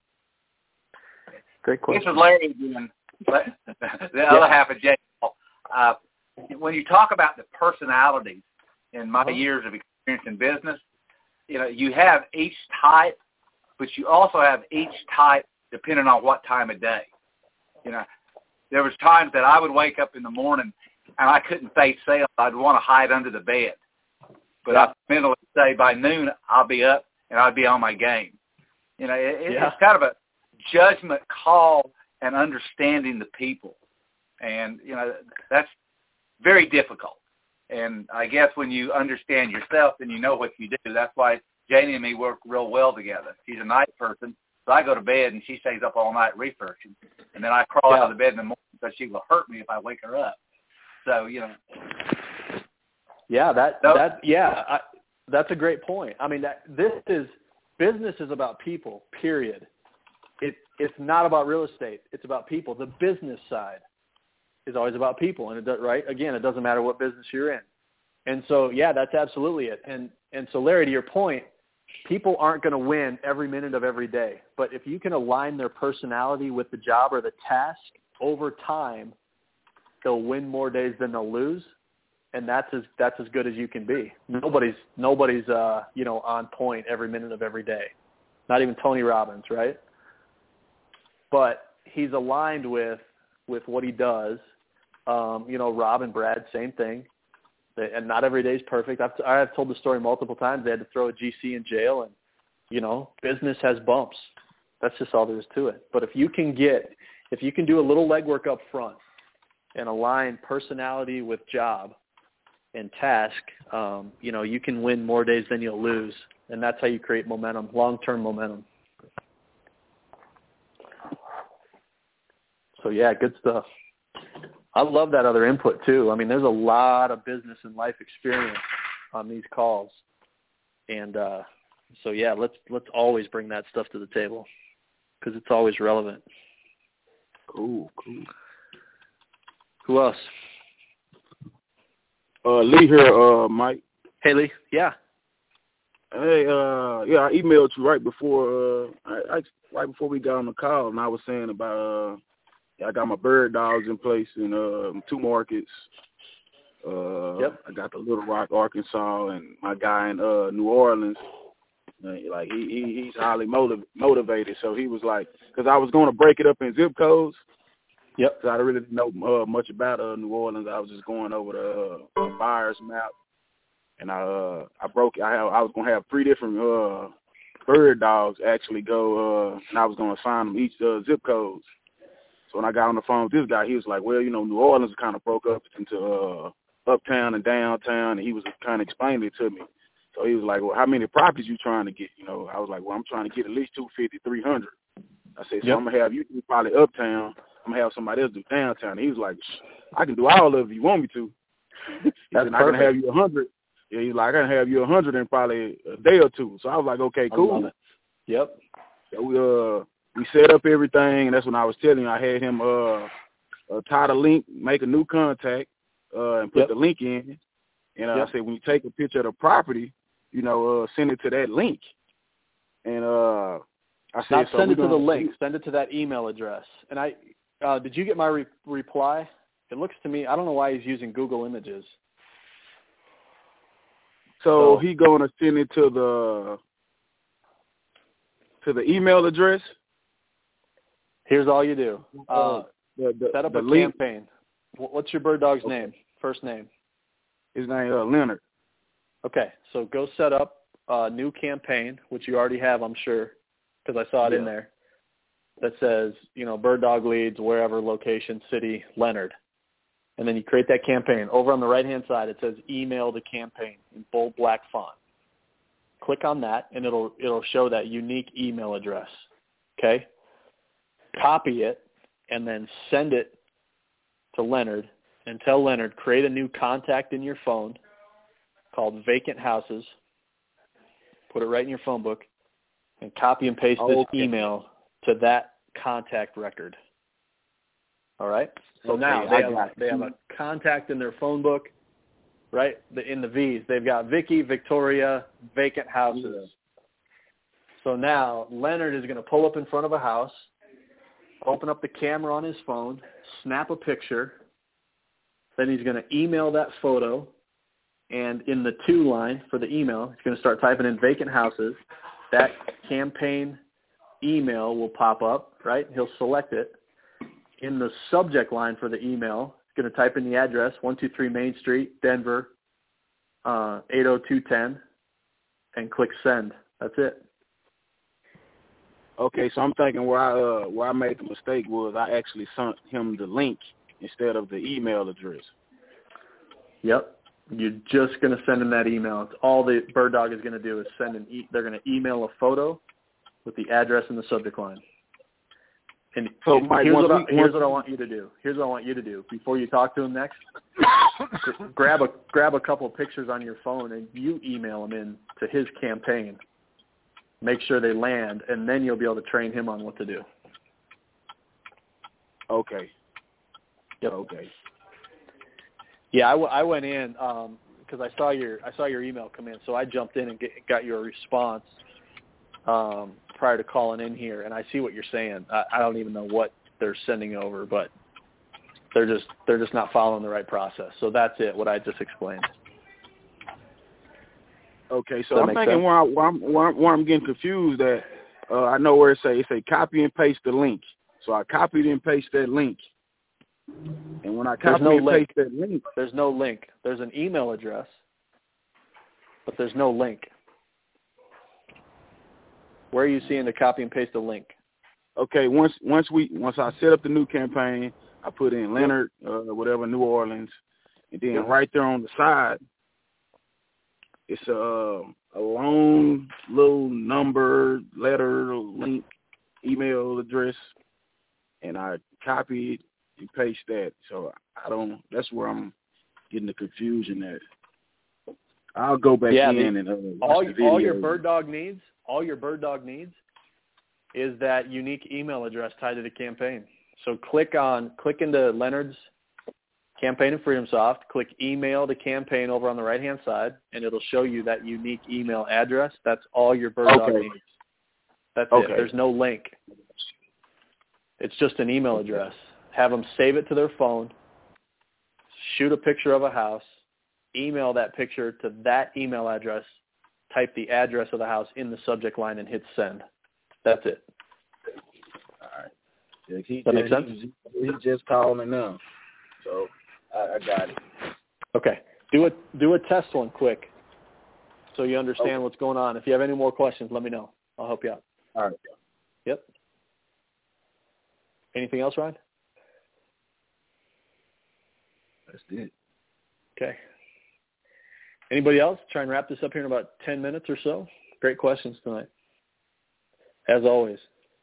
great question. This is Larry again. The other yeah. half of Jay. Uh, when you talk about the personalities in my uh-huh. years of experience in business, you know, you have each type, but you also have each type depending on what time of day. You know, there was times that I would wake up in the morning and I couldn't face sales. I'd want to hide under the bed. But yeah. I mentally say by noon I'll be up and I'll be on my game. You know, it, yeah. it's kind of a judgment call and understanding the people. And, you know, that's very difficult. And I guess when you understand yourself, then you know what you do. That's why Janie and me work real well together. She's a night person, so I go to bed and she stays up all night researching. And then I crawl yeah. out of the bed in the morning because she will hurt me if I wake her up. So, you know. Yeah, that, so, that yeah, I, that's a great point. I mean, that this is, business is about people, period. It, it's not about real estate. It's about people. The business side is always about people. And it does, right? Again, it doesn't matter what business you're in. And so, yeah, that's absolutely it. And, and so Larry, to your point, people aren't going to win every minute of every day, but if you can align their personality with the job or the task over time, they'll win more days than they'll lose. And that's as, that's as good as you can be. Nobody's, nobody's, uh, you know, on point every minute of every day. Not even Tony Robbins, right? But he's aligned with, with what he does. Um, you know, Rob and Brad, same thing. They, and not every day is perfect. I've, I've told the story multiple times. They had to throw a G C in jail, and, you know, business has bumps. That's just all there is to it. But if you can get, if you can do a little legwork up front and align personality with job and task, um, you know, you can win more days than you'll lose. And that's how you create momentum, long-term momentum. So, yeah, good stuff. I love that other input, too. I mean, there's a lot of business and life experience on these calls. And uh, so, yeah, let's let's always bring that stuff to the table because it's always relevant. Cool, cool. Who else? Uh, Lee here, uh, Mike. Hey, Lee. Yeah. Hey, uh, yeah, I emailed you right before, uh, I, I, right before we got on the call, and I was saying about, uh, I got my bird dogs in place in uh, two markets. Uh, yep. I got the Little Rock, Arkansas, and my guy in uh, New Orleans. Like he, he he's highly motiv- motivated, so he was like, because I was going to break it up in zip codes, Yep. So I really didn't know uh, much about uh, New Orleans. I was just going over the uh, buyer's map, and I uh, I broke. I have, I was gonna have three different uh, bird dogs actually go, uh, and I was gonna assign them each uh, zip codes. So when I got on the phone with this guy, he was like, "Well, you know, New Orleans kind of broke up into uh, uptown and downtown," and he was kind of explaining it to me. So he was like, "Well, how many properties you trying to get?" You know, I was like, "Well, I'm trying to get at least two fifty, three hundred." I said, "So Yep. I'm gonna have you do probably uptown. I'm gonna have somebody else do downtown." And he was like, "I can do all of it if you want me to." He That's said, "I can perfect. have you a hundred." Yeah, he's like, "I can have you a hundred in probably a day or two." So I was like, "Okay, cool." I love it. Yep. So we uh we set up everything, and that's when I was telling you I had him uh, uh tie the link, make a new contact, uh, and put Yep. the link in. And uh, Yep. I said, when you take a picture of the property, you know, uh, send it to that link. And uh, I said, Not so send we're it to the gonna, link. Send it to that email address. And I, uh, did you get my re- reply? It looks to me, I don't know why he's using Google Images. So, So- he gonna send it to the to the email address. Here's all you do. Uh, the, the, set up the a link. campaign. Wh- What's your bird dog's Okay. name? First name. His name uh, Leonard. Okay, so go set up a new campaign, which you already have, I'm sure, because I saw it in Yeah. there, that says, you know, bird dog leads, wherever, location, city, Leonard. And then you create that campaign. Over on the right-hand side, it says email the campaign in bold black font. Click on that, and it'll it'll show that unique email address, okay? Copy it, and then send it to Leonard, and tell Leonard, create a new contact in your phone called Vacant Houses. Put it right in your phone book, and copy and paste this Okay. email to that contact record. All right? So Okay, now I they have, a, got they have a contact in their phone book, right? The, in the V's, they've got Vicky, Victoria, Vacant Houses. Yeah. So now Leonard is going to pull up in front of a house, open up the camera on his phone, snap a picture, then he's going to email that photo, and in the to line for the email, he's going to start typing in Vacant Houses. That campaign email will pop up, right? He'll select it. In the subject line for the email, he's going to type in the address, one two three Main Street, Denver, uh, eight oh two ten, and click send. That's it. Okay, so I'm thinking where I uh, where I made the mistake was I actually sent him the link instead of the email address. Yep. You're just going to send him that email. It's all the bird dog is going to do is send an e- they're going to email a photo with the address in the subject line. And So, it- Mike, here's, once what I, we- here's once- what I want you to do. Here's what I want you to do before you talk to him next. Gr- grab a grab a couple of pictures on your phone and you email them in to his campaign. Make sure they land, and then you'll be able to train him on what to do. Okay. Yep. Okay. Yeah, I, w- I went in because I saw your I saw your email come in, so I jumped in and get, got your response um, prior to calling in here, and I see what you're saying. I, I don't even know what they're sending over, but they're just they're just not following the right process. So that's it. What I just explained. Okay, so Does that I'm make thinking sense? where, I, where, I'm, where, I'm, where I'm getting confused at, uh, I know where it say, it say copy and paste the link. So I copied and paste that link. And when I There's copy no and link. paste that link, There's no link. There's an email address, but there's no link. Where are you seeing the copy and paste the link? okay, once once we once I set up the new campaign, I put in Leonard, uh, whatever, New Orleans, and then Yep. right there on the side, it's a, a long little number, letter, link, email address, and I copied and paste that. So I don't. That's where I'm getting the confusion at. I'll go back Yeah, in the- and uh, all watch the video. all your bird dog needs, all your bird dog needs, is that unique email address tied to the campaign. So click on click into Leonard's campaign in FreedomSoft, click email the campaign over on the right hand side, and it'll show you that unique email address. That's all your bird dog Okay. needs. That's Okay. it. There's no link. It's just an email address. Have them save it to their phone, shoot a picture of a house, email that picture to that email address, type the address of the house in the subject line, and hit send. That's it. All right. Yeah, he, that make yeah, sense? He, he just calling now, so I, I got it. Okay. Do a do a test one quick, so you understand Okay. what's going on. If you have any more questions, let me know. I'll help you out. All right. Yep. Anything else, Ryan? That's it. Okay. Anybody else? Try and wrap this up here in about ten minutes or so. Great questions tonight, as always.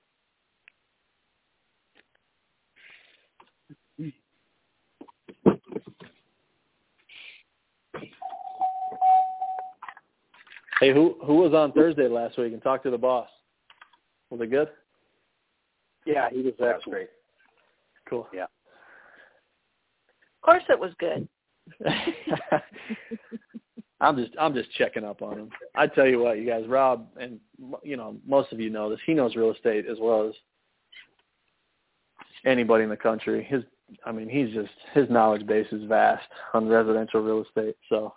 Hey, who who was on Thursday last week and talked to the boss? Was it good? Yeah, he was That's excellent. great. Cool. Yeah. Of course, it was good. I'm just I'm just checking up on him. I tell you what, you guys, Rob, and you know most of you know this. He knows real estate as well as anybody in the country. His, I mean, he's just his knowledge base is vast on residential real estate. So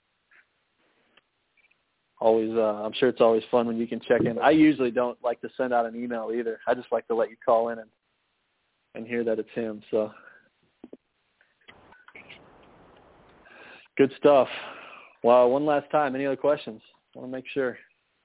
always, uh, I'm sure it's always fun when you can check in. I usually don't like to send out an email either. I just like to let you call in and and hear that it's him. So good stuff. Well, one last time, any other questions? I want to make sure.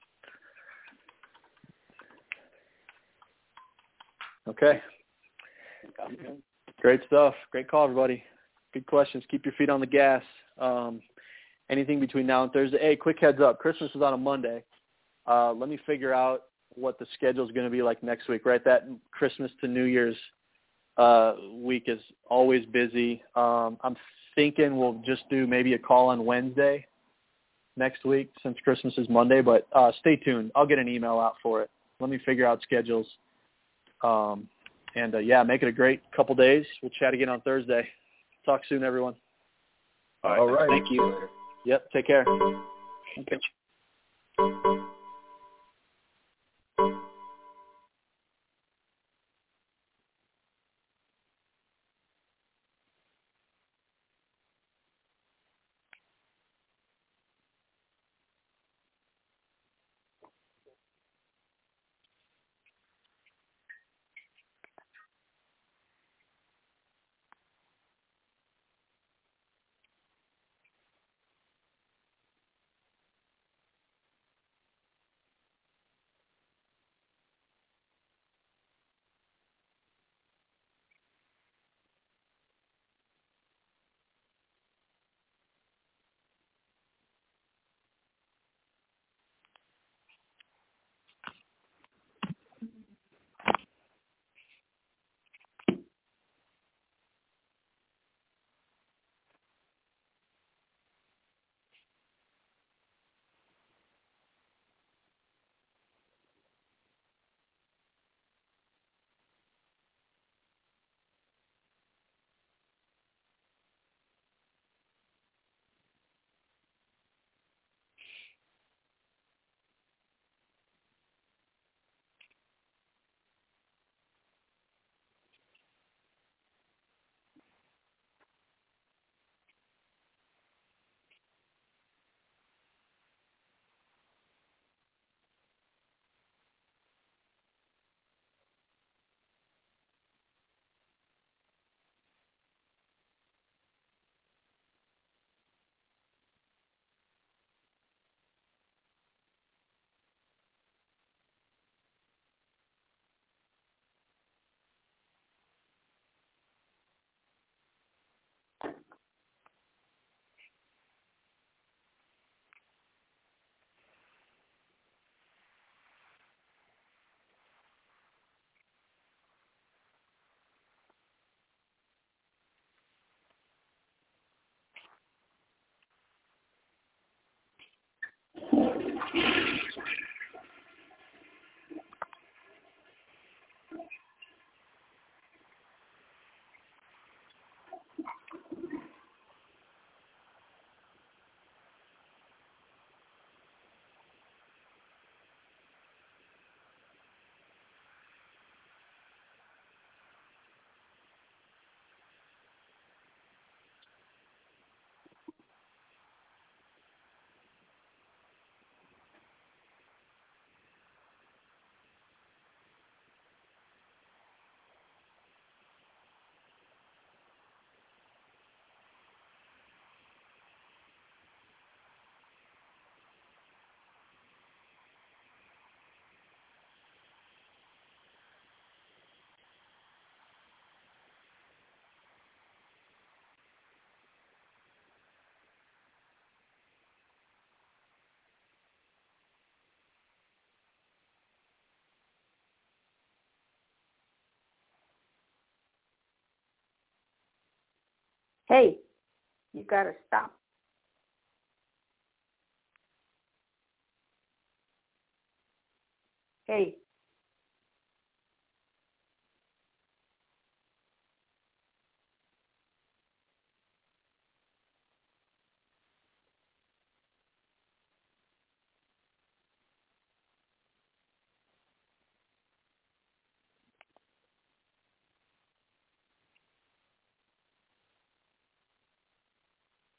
Okay. Great stuff. Great call, everybody. Good questions. Keep your feet on the gas. Um, anything between now and Thursday. Hey, quick heads up. Christmas is on a Monday. Uh, let me figure out what the schedule is going to be like next week, right? That Christmas to New Year's uh, week is always busy. Um, I'm thinking we'll just do maybe a call on Wednesday next week since Christmas is Monday, but uh, stay tuned. I'll get an email out for it. Let me figure out schedules. Um, and, uh, yeah, make it a great couple days. We'll chat again on Thursday. Talk soon, everyone. All right. All right. Thank you. Yep, take care. Okay. Hey, you got to stop. Hey.